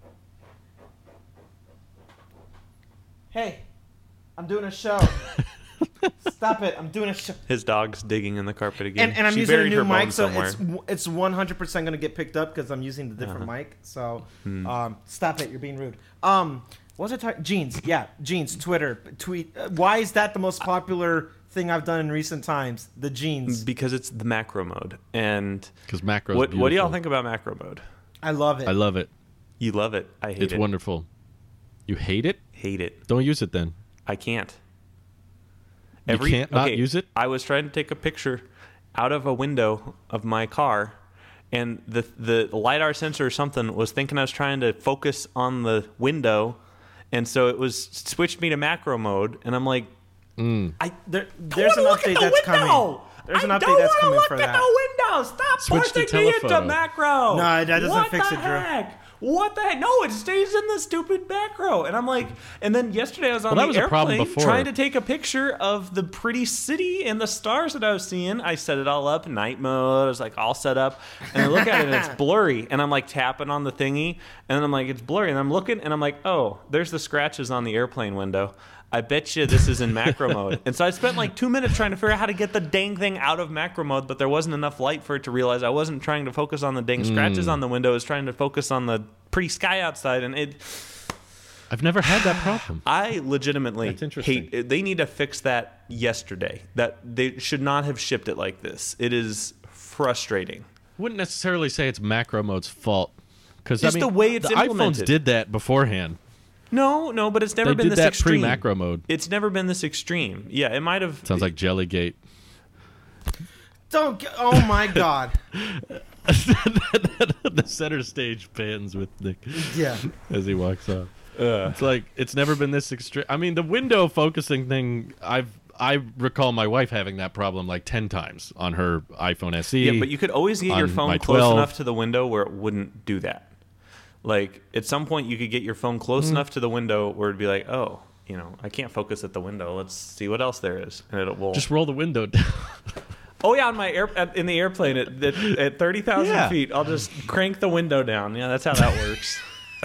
Hey, I'm doing a show. Stop it! I'm doing a show. His dog's digging in the carpet again. And, and I'm She using a buried new her bone mic, so somewhere. it's it's one hundred percent going to get picked up because I'm using the different Uh-huh. mic. So, Hmm. um, stop it! You're being rude. Um, what was I talking? Jeans, yeah, jeans. Twitter, tweet. Uh, why is that the most popular thing I've done in recent times? The jeans. Because it's the macro mode. And Because macro's what what do y'all beautiful. think about macro mode? I love it. I love it. You love it. I hate It's it. wonderful. You hate it? Hate it. Don't use it then. I can't. You can't not use it? I was trying to take a picture out of a window of my car, and the the LiDAR sensor or something was thinking I was trying to focus on the window, and so it was switched me to macro mode, and I'm like, I there, there's an wanna look update at the that's window! coming. There's an I update don't that's wanna coming look for at that. the window. Stop Switch to forcing me into telephoto. macro. No, that doesn't what fix the it, Drew. heck? What the heck? No, it stays in the stupid macro. And I'm like, and then yesterday I was on Well, that the was a problem airplane before. trying to take a picture of the pretty city and the stars that I was seeing. I set it all up, night mode. I was like all set up, and I look at it and it's blurry. And I'm like tapping on the thingy, and then I'm like, it's blurry. And I'm looking, and I'm like, oh, there's the scratches on the airplane window. I bet you this is in macro mode. And so I spent like two minutes trying to figure out how to get the dang thing out of macro mode, but there wasn't enough light for it to realize I wasn't trying to focus on the dang scratches Mm. on the window. I was trying to focus on the pretty sky outside, and it... I've never had that problem. I legitimately That's interesting. hate. They need to fix that yesterday. That they should not have shipped it like this. It is frustrating. Wouldn't necessarily say it's macro mode's fault because Just I mean, the way it's the implemented. iPhones did that beforehand. No, no, but it's never They been did this that extreme. pre-macro mode. It's never been this extreme. Yeah, it might have. Sounds like Jellygate. Don't. Get, oh my god. The center stage pans with Nick. Yeah. As he walks off. It's like it's never been this extreme. I mean, the window focusing thing. I've I recall my wife having that problem like ten times on her iPhone S E. Yeah, but you could always get your on phone my close twelve. enough to the window where it wouldn't do that. Like at some point, you could get your phone close Mm. enough to the window where it'd be like, oh, you know, I can't focus at the window. Let's see what else there is, and it will Just roll the window down. Oh yeah, on my air at, in the airplane at at, at thirty thousand Yeah. feet, I'll just crank the window down. Yeah, that's how that works.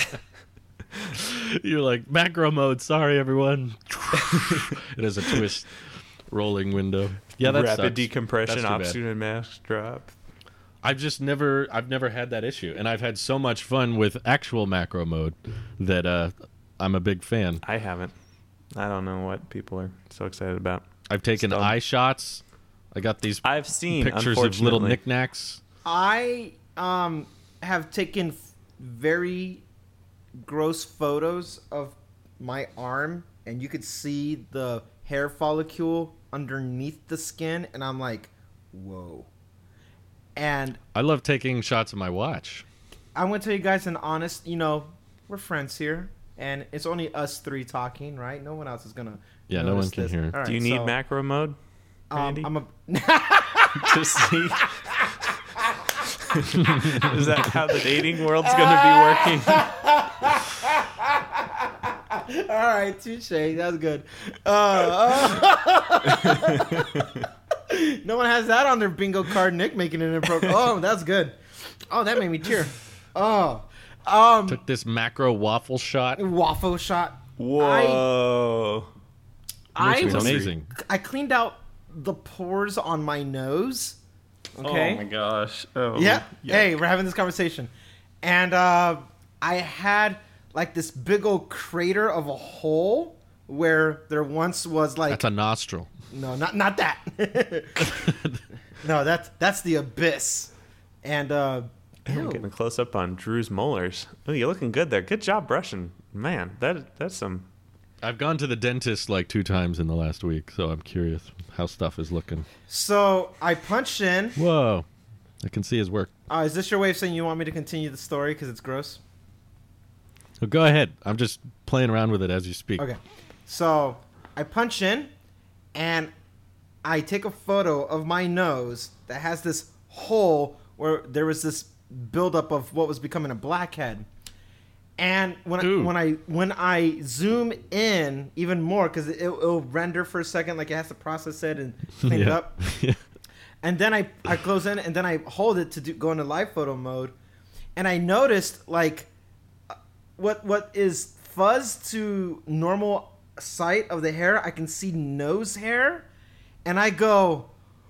You're like macro mode. Sorry, everyone. It is a twist, rolling window. Yeah, that's rapid decompression, That's too bad. oxygen mask drop. I've just never, I've never had that issue, and I've had so much fun with actual macro mode that uh, I'm a big fan. I haven't. I don't know what people are so excited about. I've taken Still. eye shots. I got these I've seen pictures of little unfortunately. knickknacks. I um have taken f- very gross photos of my arm, and you could see the hair follicle underneath the skin, and I'm like, whoa. And I love taking shots of my watch. I'm gonna tell you guys an honest, you know, we're friends here, and it's only us three talking, right? No one else is gonna. Yeah, no one notice can this. hear. All right, Do you need so, macro mode, Randy? Um, I'm a. to see? Is that how the dating world's going to be working? All right, touche. That's good. Uh, uh, no one has that on their bingo card. Nick making it inappropriate. Oh, that's good. Oh, that made me tear. Oh, um, Took this macro waffle shot. waffle shot. Whoa. I It was was amazing. I cleaned out the pores on my nose. Okay. Oh my gosh. Oh. Yeah. Hey, we're having this conversation. And uh, I had like this big old crater of a hole where there once was like That's a nostril. no, not not that. No, that's that's the abyss. And uh I'm ew. getting a close up on Drew's molars. Oh, you're looking good there. Good job brushing. Man, that that's some. I've gone to the dentist like two times in the last week, so I'm curious how stuff is looking. So I punched in. Whoa. I can see his work. Uh, is this your way of saying you want me to continue the story because it's gross? Well, go ahead. I'm just playing around with it as you speak. Okay. So I punch in and I take a photo of my nose that has this hole where there was this buildup of what was becoming a blackhead. And when I, Ooh. when I when I zoom in even more, because it, it'll render for a second, like it has to process it and clean it Yeah. up. And then I, I close in and then I hold it to do, go into live photo mode, and I noticed like what what is fuzz to normal sight of the hair, I can see nose hair, and I go,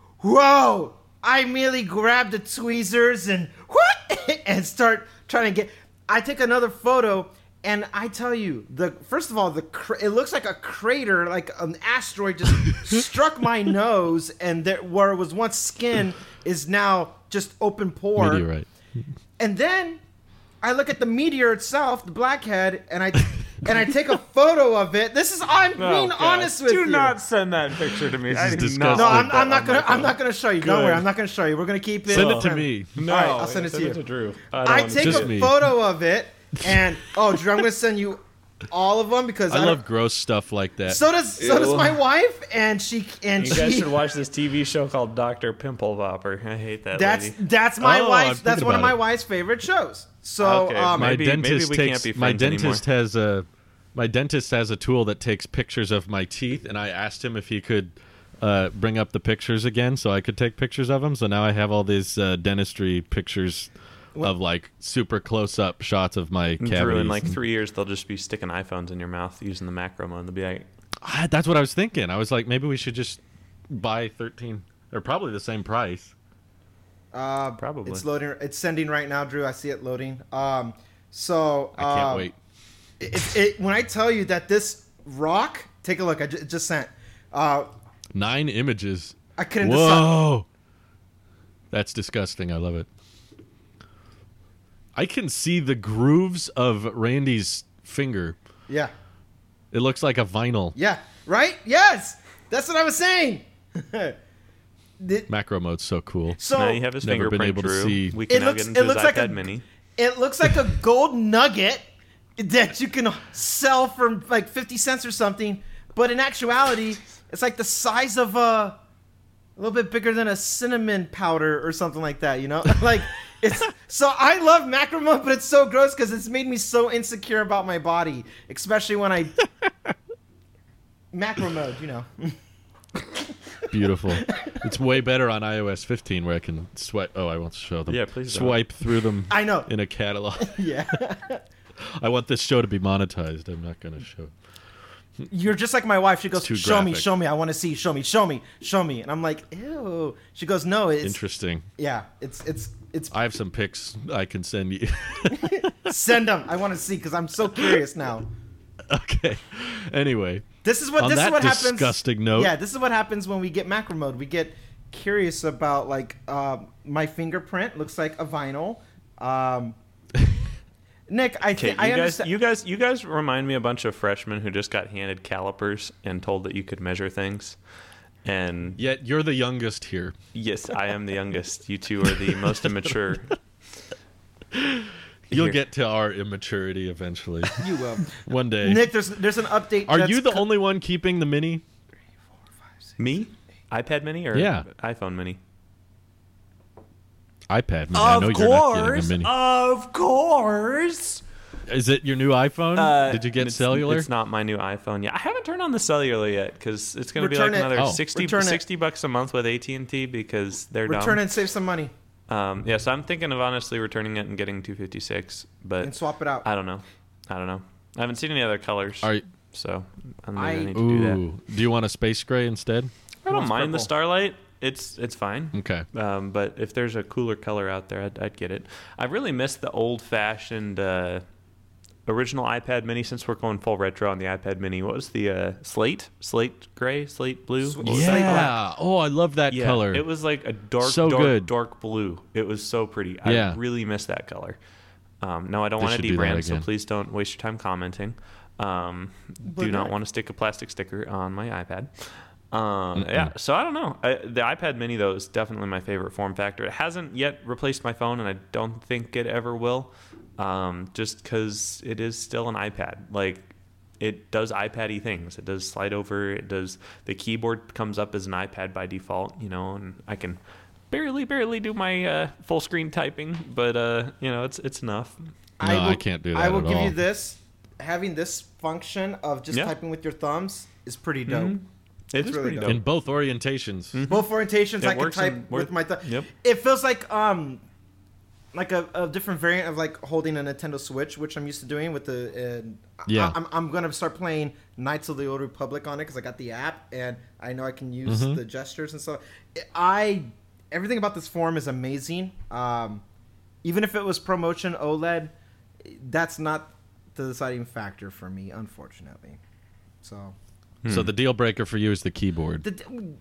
whoa! I immediately grab the tweezers and what and start trying to get. I take another photo, and I tell you, the first of all, the cra- it looks like a crater, like an asteroid just struck my nose, and there, where it was once skin is now just open pore. Meteorite. And then I look at the meteor itself, the blackhead, and I and I take a photo of it. This is I'm being God. honest with Do you. not send that picture to me. I is do disgusting. No, not I'm, want I'm that not on gonna. my I'm phone. not gonna show you. Don't Good. worry, I'm not gonna show you. We're gonna keep it. Send it to me. No, All right, I'll send it to send you. it to Drew. I, don't I want take to Just a me. photo of it, and oh, Drew, I'm gonna send you all of them because I I, love don't- gross stuff like that. So does so does Ew. my wife, and she and You she. guys should watch this T V show called Doctor Pimple Popper. I hate that That's lady. that's my Oh, I'm wife's. That's thinking one of about my it. wife's favorite shows. So Okay, um, my Maybe- dentist maybe we takes can't be my friends dentist has a my dentist has a tool that takes pictures of my teeth, and I asked him if he could uh, bring up the pictures again so I could take pictures of them. So now I have all these uh, dentistry pictures of like super close up shots of my cavities. Drew, in like three years, they'll just be sticking iPhones in your mouth using the macro mode. They'll be like, I, that's what I was thinking. I was like, maybe we should just buy thirteen. They're probably the same price. Uh, Probably. It's loading. It's sending right now, Drew. I see it loading. Um, so I can't um, wait. It, it, when I tell you that this rock, take a look. I just, just sent. Uh, Nine images. I couldn't Whoa. decide. That's disgusting. I love it. I can see the grooves of Randy's finger. Yeah. It looks like a vinyl. Yeah. Right? Yes. That's what I was saying. The- Macro mode's so cool. So now you have his Never been fingerprint, able to Drew. see- We can It now looks- get into it his looks like iPad a- Mini. It looks like a gold nugget that you can sell for like fifty cents or something, but in actuality, it's like the size of a, a little bit bigger than a cinnamon powder or something like that, you know? Like, it's so I love macro mode, but it's so gross because it's made me so insecure about my body, especially when I macro mode, you know. Beautiful. It's way better on i O S fifteen where I can swipe. Oh, I won't show them. Yeah, please don't. Swipe through them. I know. In a catalog. Yeah. I want this show to be monetized. I'm not going to show. You're just like my wife. She goes, too show me, graphic. show me. I want to see. Show me, show me, show me. And I'm like, ew. She goes, no, it's Interesting. yeah, it's it's it's. I have some pics I can send you. Send them. I want to see because I'm so curious now. Okay. Anyway. This is what On this that is what happens. disgusting note. Yeah, this is what happens when we get macro mode. We get curious about like uh, my fingerprint looks like a vinyl. Um, Nick, I Okay, think I you guys, understand. you guys, you guys remind me a bunch of freshmen who just got handed calipers and told that you could measure things. And Yet you're the youngest here. yes, I am the youngest. You two are the most immature. You'll Here. get to our immaturity eventually. You will. One day. Nick, there's there's an update. Are that's you the co- only one keeping the mini? Me? iPad Mini or Yeah. iPhone Mini? iPad mini. I know you're not getting a mini. of course. Is it your new iPhone? Uh, Did you get it's, cellular? It's not my new iPhone yet. I haven't turned on the cellular yet because it's going to be like Return it. another Oh. sixty, Return it. sixty bucks a month with A T and T because they're Return dumb. and save some money Um, yeah, so I'm thinking of honestly returning it and getting two fifty-six, but and swap it out. I don't know. I don't know. I haven't seen any other colors, Are you- so I, maybe I- I need to do that. Ooh. Do you want a space gray instead? I don't wants mind the purple? Starlight. It's it's fine. Okay. Um, but if there's a cooler color out there, I'd, I'd get it. I really miss the old-fashioned uh, original iPad Mini since we're going full retro on the iPad Mini. What was the uh, slate? Slate gray? Slate blue? Sw- What was Slate that? black. Oh, I love that Yeah, color. it was like a dark, So dark, good. dark blue. It was so pretty. I Yeah. really miss that color. Um, no, I don't They want to should do that debrand, so again. please don't waste your time commenting. Um, do not want to stick a plastic sticker on my iPad. Um, yeah, so I don't know. I, the iPad Mini, though, is definitely my favorite form factor. It hasn't yet replaced my phone, and I don't think it ever will, um, just because it is still an iPad. Like, it does iPad-y things. It does slide over. It does. The keyboard comes up as an iPad by default, you know, and I can barely, barely do my uh, full screen typing, but uh, you know, it's it's enough. No, I can't do that I will at give all. you this. Having this function of just Yeah. typing with your thumbs is pretty dope. It is really pretty dope. dope. In both orientations. Both orientations, It I can works type in- with work- my thumb. yep. It feels like um, like a, a different variant of like holding a Nintendo Switch, which I'm used to doing with the. Uh, Yeah. I, I'm I'm gonna start playing Knights of the Old Republic on it because I got the app and I know I can use Mm-hmm. the gestures and stuff. I everything about this form is amazing. Um, even if it was ProMotion OLED, that's not the deciding factor for me, unfortunately. So. So the deal breaker for you is the keyboard. The,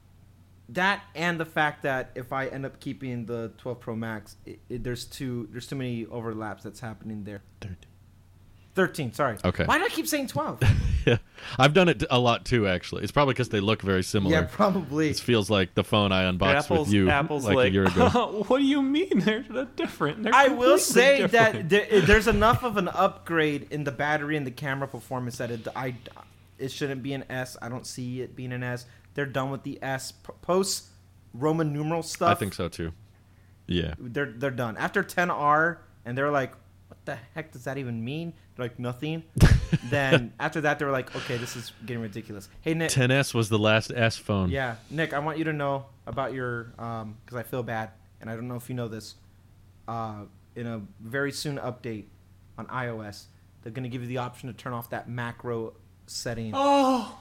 that and the fact that if I end up keeping the twelve Pro Max, it, it, there's too there's too many overlaps that's happening there. thirteen, sorry. Okay. Why do I keep saying twelve? Yeah, I've done it a lot too. Actually, it's probably because they look very similar. Yeah, probably. It feels like the phone I unboxed Apple's, with you Apple's like, like, a year ago. what do you mean they're they're different? They're I will completely say different. that there, there's enough of an upgrade in the battery and the camera performance that it I it shouldn't be an S. I don't see it being an S. They're done with the S P- post Roman numeral stuff. I think so too. Yeah. They're they're done after ten R, and they're like, what the heck does that even mean? They're like nothing. Then after that, they were like, okay, this is getting ridiculous. Hey Nick, ten S was the last S phone. yeah, Nick, I want you to know about your um because I feel bad, and I don't know if you know this. Uh, in a very soon update on iOS, they're gonna give you the option to turn off that macro setting. Oh,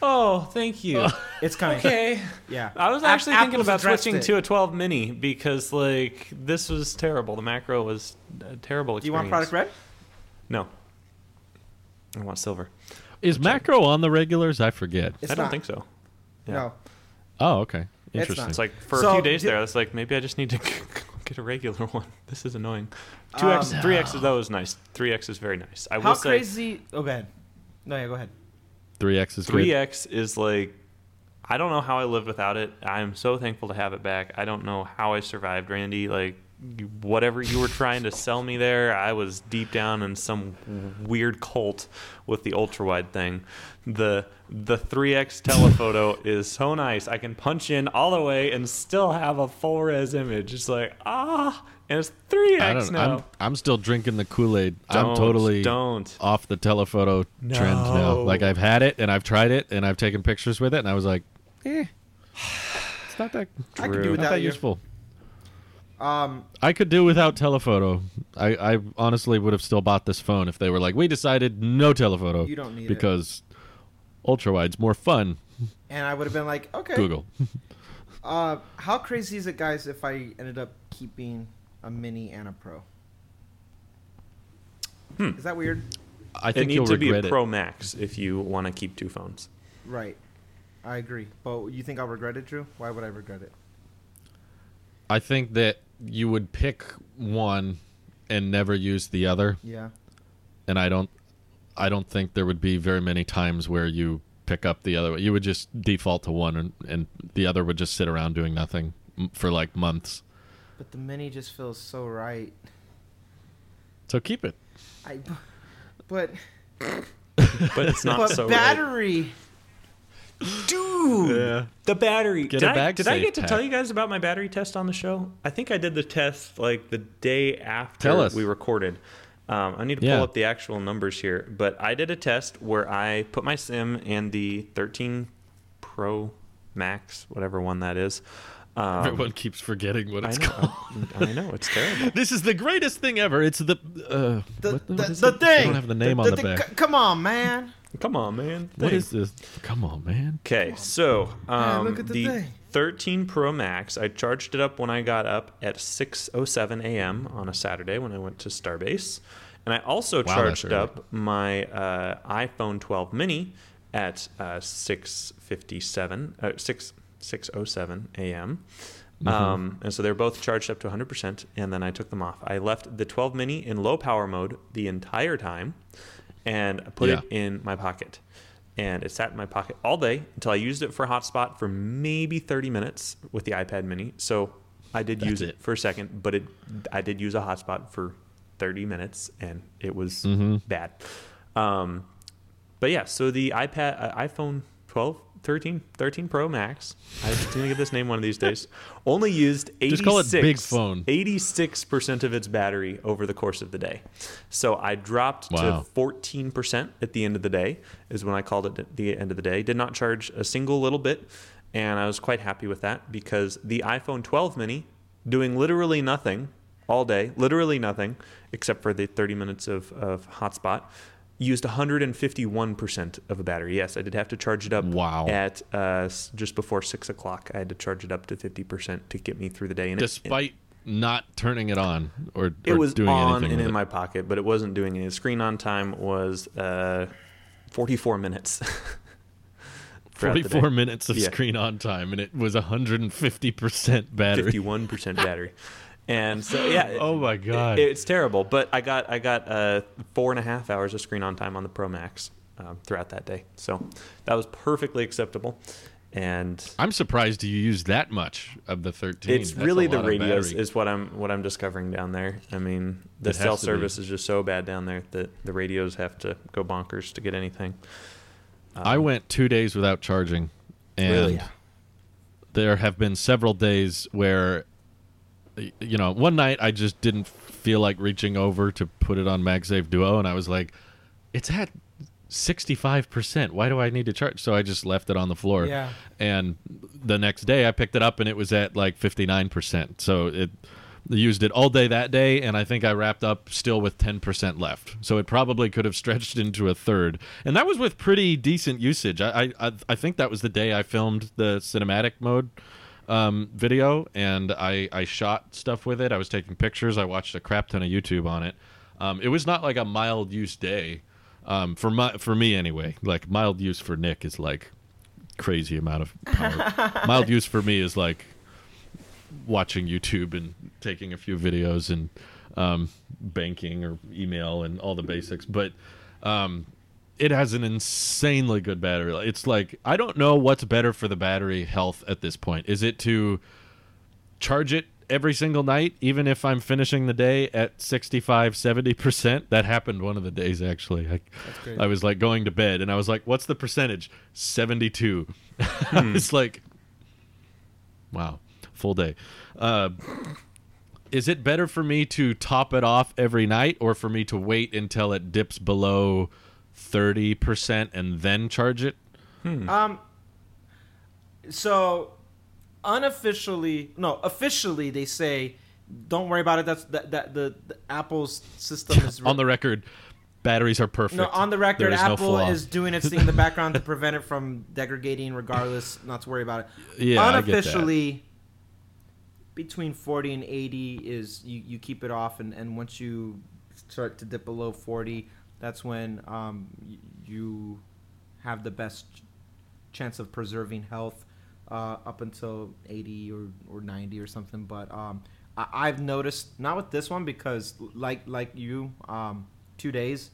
Oh, thank you. It's coming. Okay. Yeah. I was A- actually thinking Apple's about addressed switching it. to a twelve mini because, like, this was terrible. The macro was a terrible experience. Do you want product red? No. I want silver. Is macro on the regulars? I forget. It's I don't not. think so. Yeah. No. Oh, okay. It's Interesting. not. It's like for So, a few days do- there, I was like, maybe I just need to get a regular one. This is annoying. Two X, Um, three X though is nice. Three X is very nice. I How will say crazy? Oh, go ahead. No, yeah, go ahead. three X is three good. X is like, I don't know how I lived without it. I'm so thankful to have it back. I don't know how I survived, Randy. Like, you- whatever you were trying to sell me there, I was deep down in some weird cult with the ultra wide thing. The the three X telephoto is so nice. I can punch in all the way and still have a full res image. It's like, ah, and it's three I X don't. now. I'm, I'm still drinking the Kool-Aid. I'm Don't, totally don't. off the telephoto trend now. No. Like I've had it and I've tried it and I've taken pictures with it and I was like, eh, it's not that. I could True. do Not without that you. useful. Um, I could do without telephoto. I, I honestly would have still bought this phone if they were like, we decided no telephoto. You don't need it. because ultra wide's more fun. and I would have been like, okay. Google. Uh, how crazy is it, guys, if I ended up keeping a mini and a pro? Hmm. Is that weird? I It think you'll needs to be a regret it. Pro Max if you want to keep two phones. Right. I agree. But you think I'll regret it, Drew? Why would I regret it? I think that you would pick one and never use the other, Yeah. and I don't. I don't think there would be very many times where you pick up the other. You would just default to one, and, and the other would just sit around doing nothing m- for like months. But the mini just feels so right. So keep it. I, but But it's not but so right. battery. Dude, Yeah. the battery. Get did a I, bag did I safe get to pack. tell you guys about my battery test on the show? I think I did the test like the day after Tell us. we recorded. Um, I need to pull Yeah. up the actual numbers here, but I did a test where I put my SIM and the thirteen Pro Max, whatever one that is. Um, Everyone keeps forgetting what I it's know, called. I know it's terrible. This is the greatest thing ever. It's the uh, The, what the, what is the it? thing. I don't have the name on the, thing. back. C- come on, man. Come on, man. What Thing. is this? Come on, man. Okay, so um, look at the the thing. thirteen Pro Max, I charged it up when I got up at six oh seven a.m. on a Saturday when I went to Starbase. And I also Wow, that's charged early. up my uh, iPhone twelve mini at uh, six fifty-seven, uh, six oh seven a.m. Mm-hmm. Um, and so they're both charged up to one hundred percent, and then I took them off. I left the twelve mini in low power mode the entire time, and I put Yeah. it in my pocket. And it sat in my pocket all day until I used it for hotspot for maybe thirty minutes with the iPad mini. So I did That's use it. it. for a second, but it I did use a hotspot for thirty minutes, and it was Mm-hmm. bad. Um, but yeah, so the iPad, uh, iPhone twelve, thirteen, thirteen Pro Max, I'm going to get this name one of these days, only used Just call it eighty-six big phone. eighty-six percent of its battery over the course of the day. So I dropped Wow. to fourteen percent at the end of the day, is when I called it at the end of the day. Did not charge a single little bit, and I was quite happy with that because the iPhone twelve mini, doing literally nothing all day, literally nothing, except for the thirty minutes of, of hotspot, used one hundred fifty-one percent of a battery. Yes, I did have to charge it up Wow. at uh, s- just before six o'clock. I had to charge it up to fifty percent to get me through the day. And it- Despite not turning it on or, it or was doing on anything and with in it. my pocket, but it wasn't doing any. The screen on time was uh, forty-four minutes. throughout the day. forty-four minutes of Yeah. screen on time, and it was one hundred fifty percent battery. fifty-one percent battery. And so yeah, Oh my God. it- it's terrible. But I got I got uh, four and a half hours of screen on time on the Pro Max um, throughout that day, so that was perfectly acceptable. And I'm surprised you used that much of the thirteen. it's That's really a the lot of radios battery. is what I'm what I'm discovering down there. I mean, the It has cell to be. service is just so bad down there that the radios have to go bonkers to get anything. I went two days without charging, and Really? there have been several days where, y- you know, one night I just didn't feel like reaching over to put it on MagSafe Duo, and I was like, it's at sixty-five percent. Why do I need to charge? So I just left it on the floor. Yeah. And the next day I picked it up, and it was at like fifty-nine percent. So it used it all day that day, and I think I wrapped up still with ten percent left. So it probably could have stretched into a third, and that was with pretty decent usage. I I, I think that was the day I filmed the cinematic mode um, video, and I, I shot stuff with it. I was taking pictures. I watched a crap ton of YouTube on it. Um, it was not like a mild use day um, for my for me anyway. Like mild use for Nick is like crazy amount of power. Mild use for me is like watching YouTube and taking a few videos and um, banking or email and all the basics. But um, it has an insanely good battery. It's like, I don't know what's better for the battery health at this point. Is it to charge it every single night, even if I'm finishing the day at sixty-five, seventy percent? That happened one of the days, actually. I, I was like going to bed and I was like, what's the percentage? seventy-two. Hmm. It's like, wow. Full day. Uh, is it better for me to top it off every night, or for me to wait until it dips below thirty percent and then charge it? Hmm. Um. So, unofficially, no, officially, they say, don't worry about it. That's that, that the, the Apple's system is on the record. Batteries are perfect. No, on the record, There is no Apple flaw. is doing its thing in the background to prevent it from degrading. Regardless, not to worry about it. Yeah, I get that. unofficially. Between forty and eighty is you, you keep it off, and, and once you start to dip below forty, that's when um, y- you have the best chance of preserving health uh, up until eighty or, or ninety or something. But um, I, I've noticed, not with this one, because like like you, um, two days,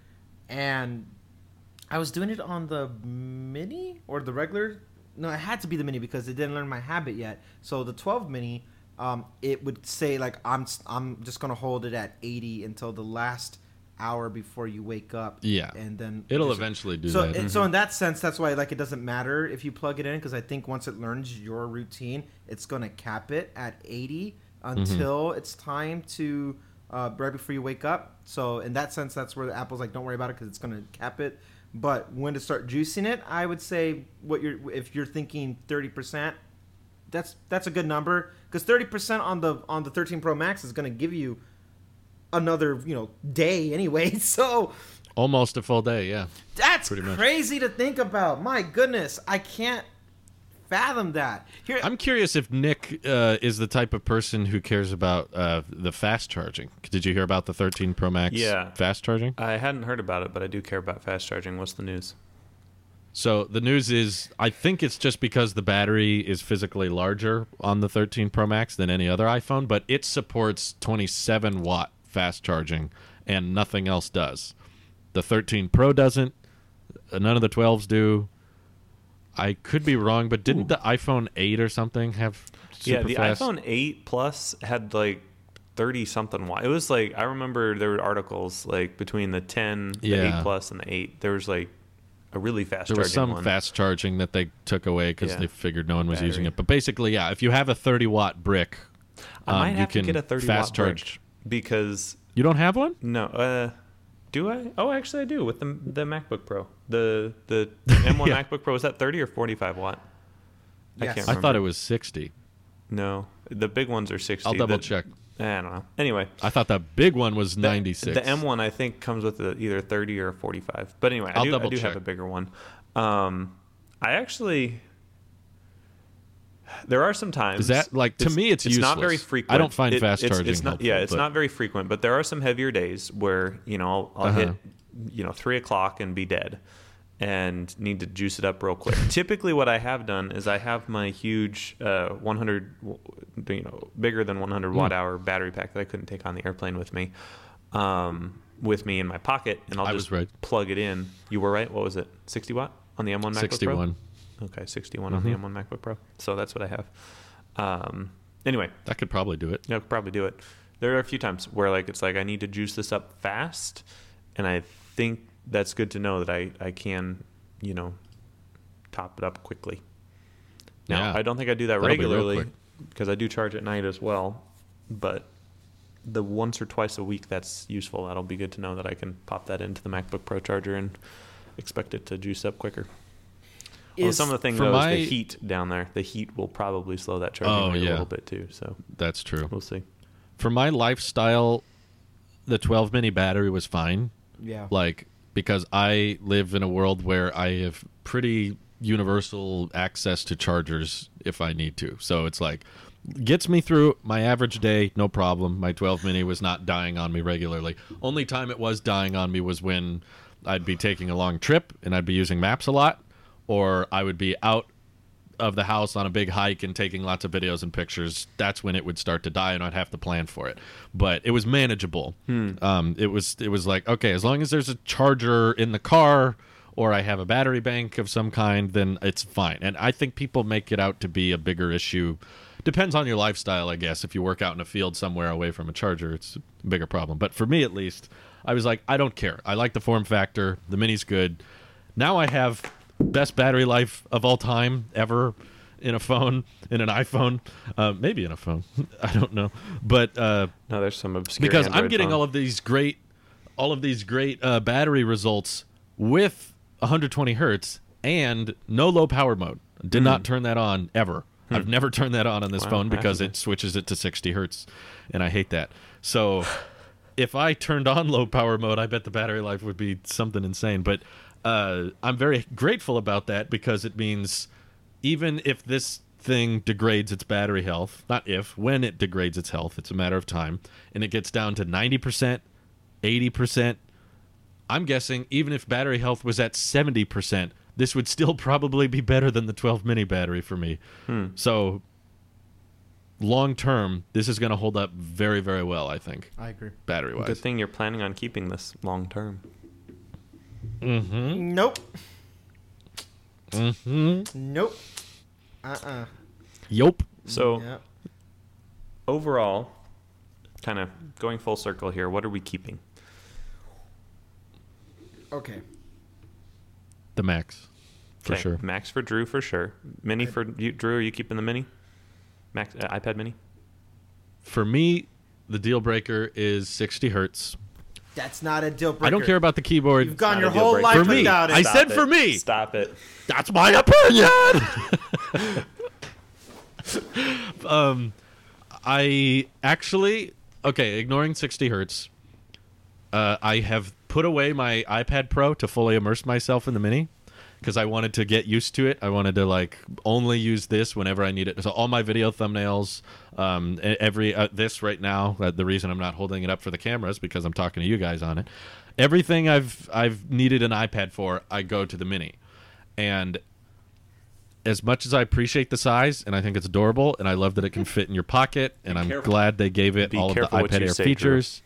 and I was doing it on the mini or the regular. No, it had to be the mini because it didn't learn my habit yet. So the twelve mini, um, it would say like I'm I'm just gonna hold it at eighty until the last hour before you wake up. Yeah, and then it'll just- eventually do so, that. and So in that sense, that's why like it doesn't matter if you plug it in, because I think once it learns your routine, it's gonna cap it at eighty until Mm-hmm. it's time to uh, right before you wake up. So in that sense, that's where the Apple's like, don't worry about it because it's gonna cap it. But when to start juicing it, I would say what you're if you're thinking thirty percent, that's that's a good number, because thirty percent on the on the thirteen Pro Max is going to give you another, you know, day anyway. So Almost a full day, yeah. that's Pretty much. crazy to think about. My goodness, I can't fathom that. Here, I'm curious if Nick uh, is the type of person who cares about uh, the fast charging. Did you hear about the thirteen Pro Max Yeah. fast charging? I hadn't heard about it, but I do care about fast charging. What's the news? So the news is, I think it's just because the battery is physically larger on the thirteen Pro Max than any other iPhone, but it supports twenty-seven watt fast charging, and nothing else does. The thirteen Pro doesn't. None of the twelves do. I could be wrong, but didn't the iPhone eight or something have super yeah, the fast? iPhone eight Plus had like thirty something watt. It was like, I remember there were articles like between the ten, the Yeah. eight Plus, and the eight. There was like a really fast There was charging some one. fast charging that they took away because Yeah. they figured no one was Battery. using it. But basically, yeah, if you have a thirty watt brick, I um, might you have can to get a thirty fast watt charge. brick because You don't have one? no, uh, do I? Oh, actually, I do with the the MacBook Pro. The the M one Yeah. MacBook Pro, is that thirty or forty-five watt? I Yes. can't I remember. thought it was sixty. No, the big ones are sixty. I'll double The- check. I don't know. Anyway, I thought the big one was the, ninety-six. The M one I think comes with a, either thirty or forty-five. But anyway, I I'll do, I double do have check. a bigger one. Um, I actually. There are some times. Is that, like, to me, it's it's not useless. very frequent. I don't find It- fast it's- charging It's not, helpful, yeah, it's but- not very frequent, but there are some heavier days where you know I'll, I'll Uh-huh. hit you know three o'clock and be dead, and need to juice it up real quick. Typically, what I have done is I have my huge uh, one hundred, you know, bigger than one hundred Hmm. watt hour battery pack that I couldn't take on the airplane with me, um, with me in my pocket, and I'll I just was right. plug it in. You were right. What was it? sixty watt on the M one MacBook sixty-one. Pro. Okay, sixty-one on the Mhm. M one MacBook Pro. So that's what I have. Um, anyway, That could probably do it. yeah, I could probably do it. There are a few times where like it's like I need to juice this up fast, and I think that's good to know that I, I can, you know, top it up quickly. Now, Yeah. I don't think I do that That'll be real regularly quick. because I do charge at night as well, but the once or twice a week that's useful. That'll be good to know that I can pop that into the MacBook Pro charger and expect it to juice up quicker. Well, Is- some of the thing for though my- is the heat down there. The heat will probably slow that charging Oh, rate a yeah. little bit too. So That's true. we'll see. for my lifestyle, the twelve mini battery was fine. Yeah. Like, because I live in a world where I have pretty universal access to chargers if I need to. So it's like, gets me through my average day, no problem. My twelve mini was not dying on me regularly. Only time it was dying on me was when I'd be taking a long trip and I'd be using maps a lot, or I would be out of the house on a big hike and taking lots of videos and pictures. That's when it would start to die, and I'd have to plan for it. But it was manageable. Hmm. Um, it was it was like, okay, as long as there's a charger in the car or I have a battery bank of some kind, then it's fine. And I think people make it out to be a bigger issue. Depends on your lifestyle, I guess. If you work out in a field somewhere away from a charger, it's a bigger problem. But for me, at least, I was like, I don't care. I like the form factor. The Mini's good. Now I have best battery life of all time ever in a phone, in an iPhone, uh, maybe in a phone. I don't know. But uh, no, there's some obscure because Android I'm getting phone. all of these great, all of these great uh, battery results with one hundred twenty hertz and no low power mode. Did Mm. not turn that on ever. Hmm. I've never turned that on on this Wow, phone because actually. it switches it to sixty hertz, and I hate that. So if I turned on low power mode, I bet the battery life would be something insane. But uh, I'm very grateful about that because it means even if this thing degrades its battery health, not if, when it degrades its health, it's a matter of time, and it gets down to ninety percent, eighty percent, I'm guessing even if battery health was at seventy percent, this would still probably be better than the twelve mini battery for me. Hmm. So long term, this is going to hold up very, very well, I think. I agree. Battery wise. Good thing you're planning on keeping this long term. Mm-hmm. Nope. Mm-hmm. Nope. Uh-uh. Yup. So Yep. overall, kind of going full circle here, what are we keeping? Okay. The Max, for Okay, sure. Max for Drew for sure. Mini for you, Drew. Are you keeping the Mini? Max uh, iPad Mini. For me, the deal breaker is sixty hertz. That's not a deal breaker. I don't care about the keyboard. You've gone Not your a deal whole breaker. life For me. without it. I Stop said it. for me. Stop it. That's my opinion. um, I actually okay. Ignoring sixty hertz, uh, I have put away my iPad Pro to fully immerse myself in the Mini because I wanted to get used to it. I wanted to like only use this whenever I need it. So all my video thumbnails, um, e- every uh, this right now. Uh, the reason I'm not holding it up for the camera is because I'm talking to you guys on it. Everything I've I've needed an iPad for, I go to the Mini, and as much as I appreciate the size and I think it's adorable and I love that it can fit in your pocket and I'm careful. glad they gave it Be all of the careful what iPad you Air say, features.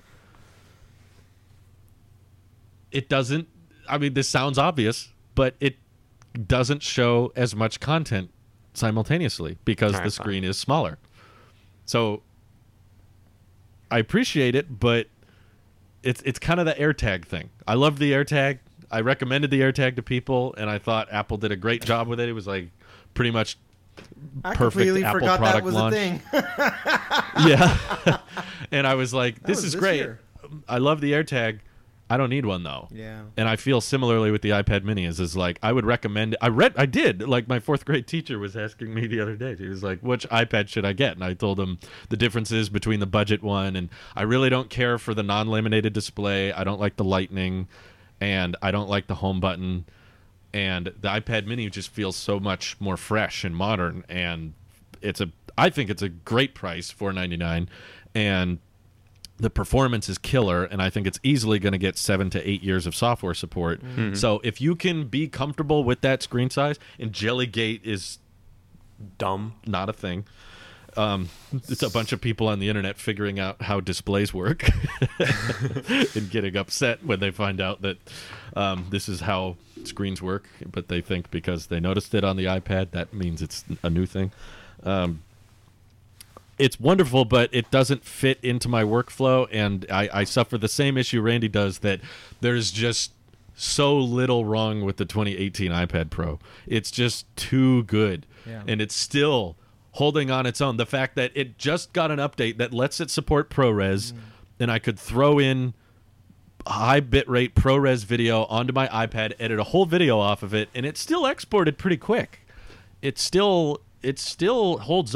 It doesn't, I mean, this sounds obvious, but it doesn't show as much content simultaneously because All right, the fine. screen is smaller. So I appreciate it, but it's it's kind of the AirTag thing. I love the AirTag. I recommended the AirTag to people, and I thought Apple did a great job with it. It was like pretty much I perfect completely Apple forgot that product was launch. a thing. Yeah. And I was like, this was is this great. year. I love the AirTag. I don't need one though. Yeah. And I feel similarly with the iPad Mini is is like I would recommend I read I did like my fourth grade teacher was asking me the other day. He was like, "Which iPad should I get?" And I told him the differences between the budget one and I really don't care for the non-laminated display. I don't like the Lightning and I don't like the home button. And the iPad Mini just feels so much more fresh and modern, and it's a I think it's a great price, four ninety-nine, and the performance is killer, and I think it's easily going to get seven to eight years of software support. Mm-hmm. So if you can be comfortable with that screen size, and Jellygate is Dumb. not a thing. Um, it's a bunch of people on the internet figuring out how displays work and getting upset when they find out that um, this is how screens work, but they think because they noticed it on the iPad, that means it's a new thing. Um, it's wonderful, but it doesn't fit into my workflow, and I, I suffer the same issue Randy does, that there's just so little wrong with the twenty eighteen iPad Pro. It's just too good, Yeah. and it's still holding on its own. The fact that it just got an update that lets it support ProRes, and I could throw in high bitrate ProRes video onto my iPad, edit a whole video off of it, and it still exported pretty quick. It still it still holds up.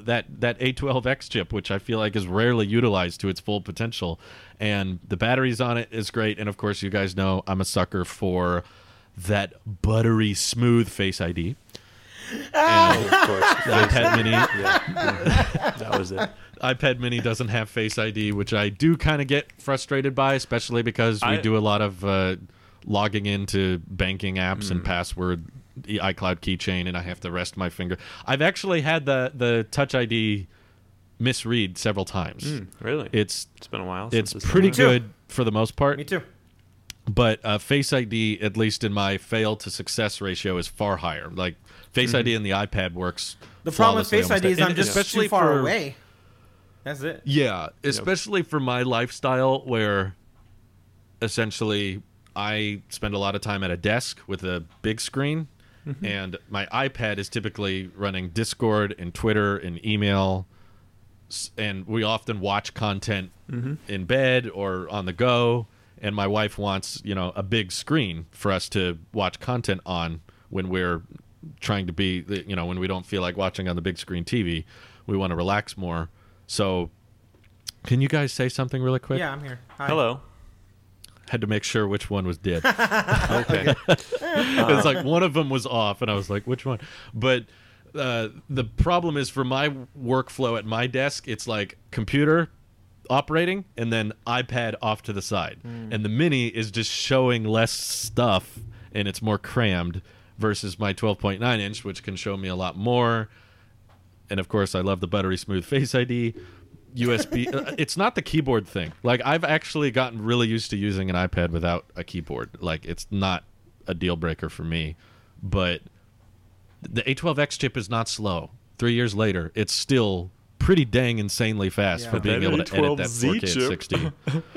that that A twelve X chip, which I feel like is rarely utilized to its full potential. And the batteries on it is great. And of course, you guys know I'm a sucker for that buttery smooth Face I D. Oh, of course. The iPad Mini. Yeah. That was it. iPad Mini doesn't have Face I D, which I do kind of get frustrated by, especially because we I, do a lot of uh, logging into banking apps mm. and password, the iCloud keychain, and I have to rest my finger. I've actually had the, the Touch I D misread several times. Mm, really? It's it's been a while. It's since pretty it's good for the most part. Me too. But uh, Face I D, at least in my fail to success ratio, is far higher. Like Face mm-hmm. I D in the iPad works. The problem with Face I D is I'm and just especially too far for, away. That's it. Yeah, especially yep. for my lifestyle, where essentially I spend a lot of time at a desk with a big screen, mm-hmm. and my iPad is typically running Discord and Twitter and email, and we often watch content mm-hmm. in bed or on the go. And my wife wants, you know, a big screen for us to watch content on when we're trying to be, you know, when we don't feel like watching on the big screen T V. We want to relax more. So, can you guys say something really quick? Yeah, I'm here. Hi. Hello. Had to make sure which one was dead. Okay. It's like one of them was off, and I was like, which one? But uh, the problem is for my workflow at my desk, it's like computer operating and then iPad off to the side. Mm. And the Mini is just showing less stuff, and it's more crammed versus my twelve point nine inch, which can show me a lot more. And of course, I love the buttery smooth Face I D. U S B. It's not the keyboard thing. Like, I've actually gotten really used to using an iPad without a keyboard. Like, it's not a deal breaker for me. But the A twelve X chip is not slow. Three years later, it's still pretty dang insanely fast yeah. for being able to edit that four K at sixty.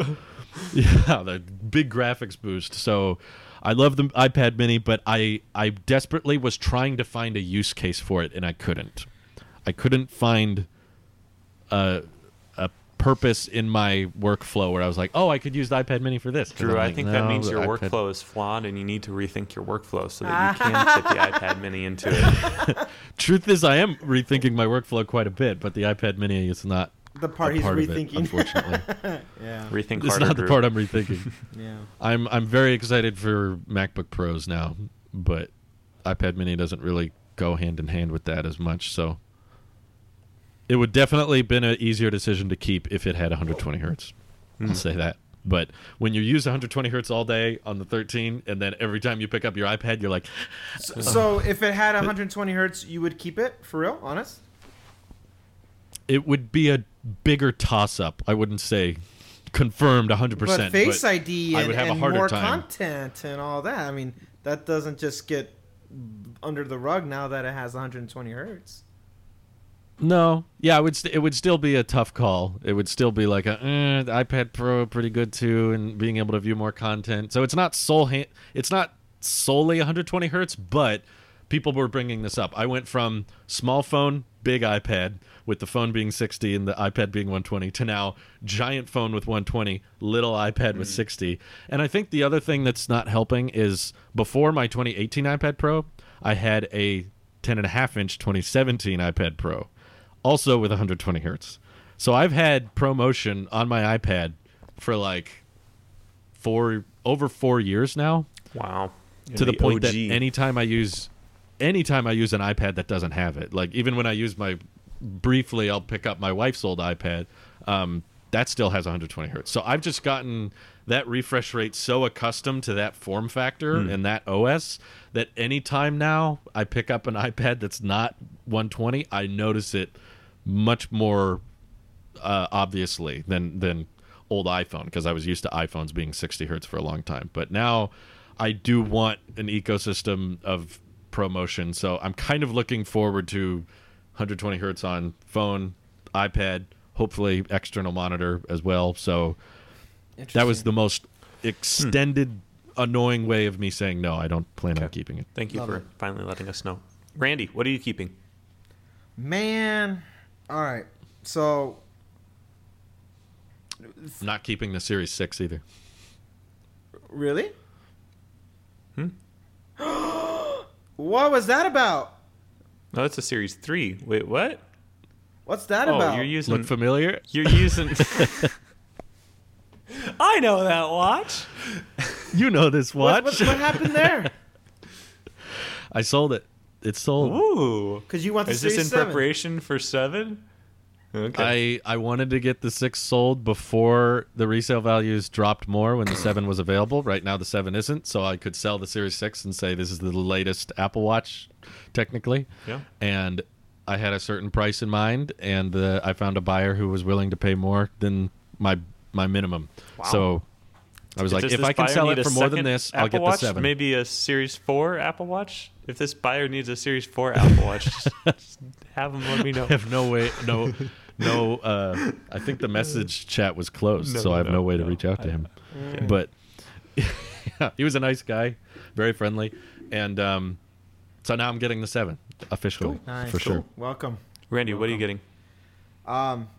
Yeah, the big graphics boost. So I love the iPad Mini, but I, I desperately was trying to find a use case for it, and I couldn't. I couldn't find a, a purpose in my workflow where I was like, oh, I could use the iPad Mini for this. Drew, like, I think no, that means your iPad... workflow is flawed, and you need to rethink your workflow so that you can fit the iPad Mini into it. Truth is, I am rethinking my workflow quite a bit, but the iPad Mini is not the part he's part rethinking. It, unfortunately. Yeah, rethink. It's harder, not the Drew. part I'm rethinking. Yeah, I'm I'm very excited for MacBook Pros now, but iPad Mini doesn't really go hand in hand with that as much. So it would definitely been an easier decision to keep if it had one hundred twenty hertz. Mm. I'll say that. But when you use one hundred twenty hertz all day on the thirteen, and then every time you pick up your iPad, you're like... So, so if it had one hundred twenty hertz, you would keep it? For real? Honest? It would be a bigger toss-up. I wouldn't say confirmed one hundred percent. But Face but I D and, I would have and a harder more time. content and all that, I mean, that doesn't just get under the rug now that it has one hundred twenty hertz. No, yeah, it would st- it would still be a tough call. It would still be like a eh, the iPad Pro pretty good too, and being able to view more content. So it's not sole ha- it's not solely one hundred twenty hertz, but people were bringing this up. I went from small phone, big iPad with the phone being sixty and the iPad being one twenty to now giant phone with one twenty, little iPad mm. with sixty. And I think the other thing that's not helping is before my twenty eighteen iPad Pro, I had a ten and a half inch twenty seventeen iPad Pro. Also with one hundred twenty hertz. So I've had ProMotion on my iPad for like four over four years now. Wow. To the, the point O G. that anytime I use anytime I use an iPad that doesn't have it, like even when I use my briefly I'll pick up my wife's old iPad, um, that still has one hundred twenty hertz. So I've just gotten that refresh rate so accustomed to that form factor mm. and that O S that anytime now I pick up an iPad that's not one twenty, I notice it much more uh, obviously than than old iPhone, because I was used to iPhones being sixty hertz for a long time. But now I do want an ecosystem of ProMotion, so I'm kind of looking forward to one hundred twenty hertz on phone, iPad, hopefully external monitor as well. So that was the most extended, hmm. annoying way of me saying no, I don't plan okay. on keeping it. Thank you Love for it. finally letting us know. Randy, what are you keeping? Man, all right. So, not keeping the Series six either. Really? Hmm? What was that about? No, it's a Series three. Wait, what? What's that Oh, about? you're using. Look familiar? You're using. I know that watch. You know this watch. What, what, what happened there? I sold it. It's sold. Ooh. Because you want the Is this Series in seven. preparation for seven? Okay. I, I wanted to get the six sold before the resale values dropped more when the seven was available. Right now the seven isn't, so I could sell the Series six and say this is the latest Apple Watch, technically. Yeah. And I had a certain price in mind, and uh, I found a buyer who was willing to pay more than my my minimum. Wow. So I was like, Does if this I can buyer sell need it a for more than second this, Apple I'll get Watch? the seven. Maybe a Series four Apple Watch? If this buyer needs a Series four Apple Watch, just, just have them let me know. I have no way, no, no. Uh, I think the message chat was closed, No, so I have no, no, way to no. reach out to I- him. Okay. But yeah, he was a nice guy, very friendly, and um, so now I'm getting the seven officially Nice. for sure. Welcome. Randy, what are you getting? Um,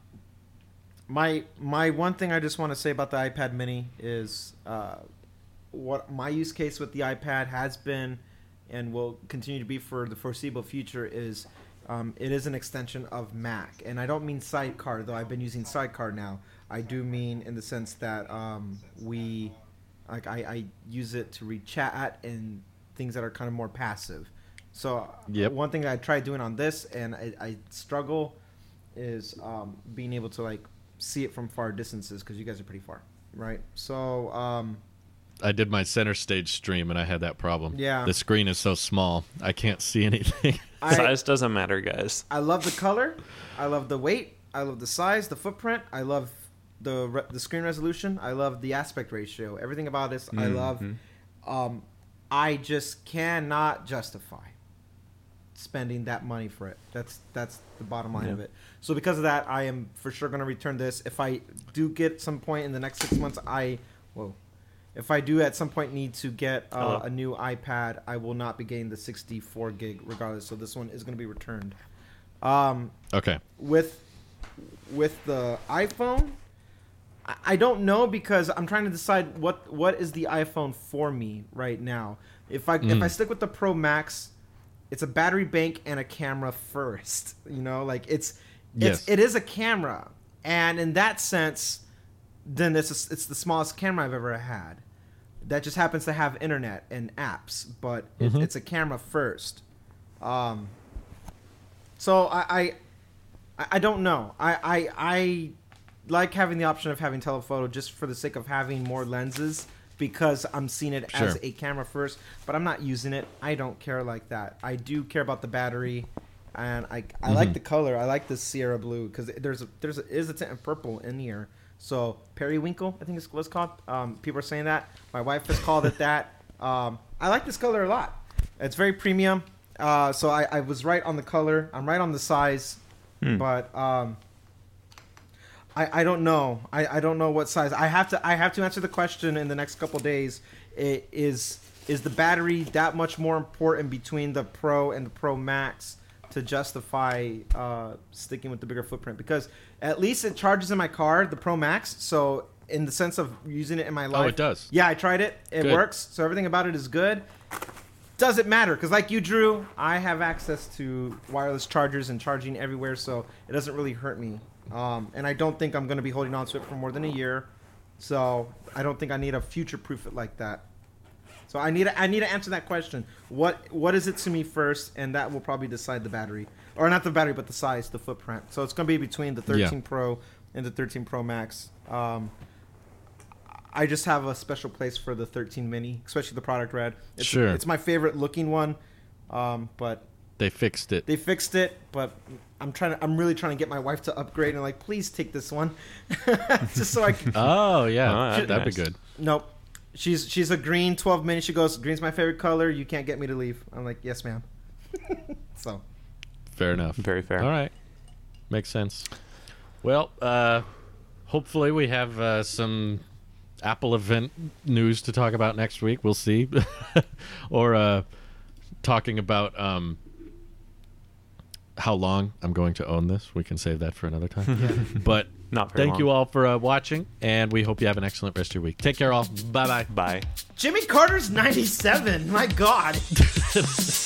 my my one thing I just want to say about the iPad Mini is uh, what my use case with the iPad has been and will continue to be for the foreseeable future is um, it is an extension of Mac. And I don't mean Sidecar, though I've been using Sidecar now. I do mean in the sense that um, we, like I, I use it to read chat and things that are kind of more passive. So Yep. one thing I tried doing on this and I, I struggle is um, being able to like see it from far distances because you guys are pretty far, right? So um, I did my center stage stream and I had that problem. Yeah. The screen is so small, I can't see anything. I, Size doesn't matter, guys. I love the color, I love the weight, I love the size, the footprint, I love the re- the screen resolution, I love the aspect ratio, everything about this I love. Um, I just cannot justify spending that money for it. That's that's the bottom line Yeah. of it. So because of that, I am for sure going to return this. If I do get some point in the next six months, I whoa. If I do at some point need to get uh, Hello. a new iPad, I will not be getting the sixty-four gig regardless. So this one is going to be returned. Um, Okay. with with the iPhone, I- I don't know because I'm trying to decide what what is the iPhone for me right now. If I if I stick with the Pro Max, it's a battery bank and a camera first. You know, like it's it's Yes. it is a camera, and in that sense, then it's a, it's the smallest camera I've ever had. That just happens to have internet and apps, but it, it's a camera first. Um, so I, I I don't know. I, I I like having the option of having telephoto just for the sake of having more lenses because I'm seeing it as Sure. a camera first, but I'm not using it. I don't care like that. I do care about the battery, and I I like the color. I like the Sierra blue because there's a, there's a, is a tint of purple in here. So periwinkle, I think it's what's called. Um, people are saying that. My wife has called it that. Um, I like this color a lot. It's very premium. Uh, so I, I was right on the color. I'm right on the size, but um, I I don't know. I, I don't know what size. I have to I have to answer the question in the next couple days. It is is the battery that much more important between the Pro and the Pro Max to justify uh, sticking with the bigger footprint? Because at least it charges in my car, the Pro Max. So in the sense of using it in my life, Oh, it does. Yeah, I tried it. It Good. works. So everything about it is good. Doesn't matter because, like you, Drew, I have access to wireless chargers and charging everywhere, so it doesn't really hurt me. Um, and I don't think I'm going to be holding on to it for more than a year, so I don't think I need to future-proof it like that. So I need to, I need to answer that question. What what is it to me first, and that will probably decide the battery, or not the battery, but the size, the footprint. So it's going to be between the thirteen Yeah. Pro and the thirteen Pro Max. Um, I just have a special place for the thirteen mini, especially the product red. It's, Sure. It's my favorite looking one, um, but They fixed it. they fixed it. But I'm trying to, I'm really trying to get my wife to upgrade and like, please take this one, just so I can. Oh yeah, Oh, that'd be that'd nice. be good. Nope. She's she's a green twelve mini. She goes, green's my favorite color. You can't get me to leave. I'm like, yes, ma'am. So Fair enough. Very fair. All right, makes sense. Well, uh, hopefully we have uh, some Apple event news to talk about next week. We'll see, or uh, talking about um, how long I'm going to own this. We can save that for another time. But Not very thank long. you all for uh, watching, and we hope you have an excellent rest of your week. Take care, all. Bye bye. Bye. Jimmy Carter's ninety-seven. My God.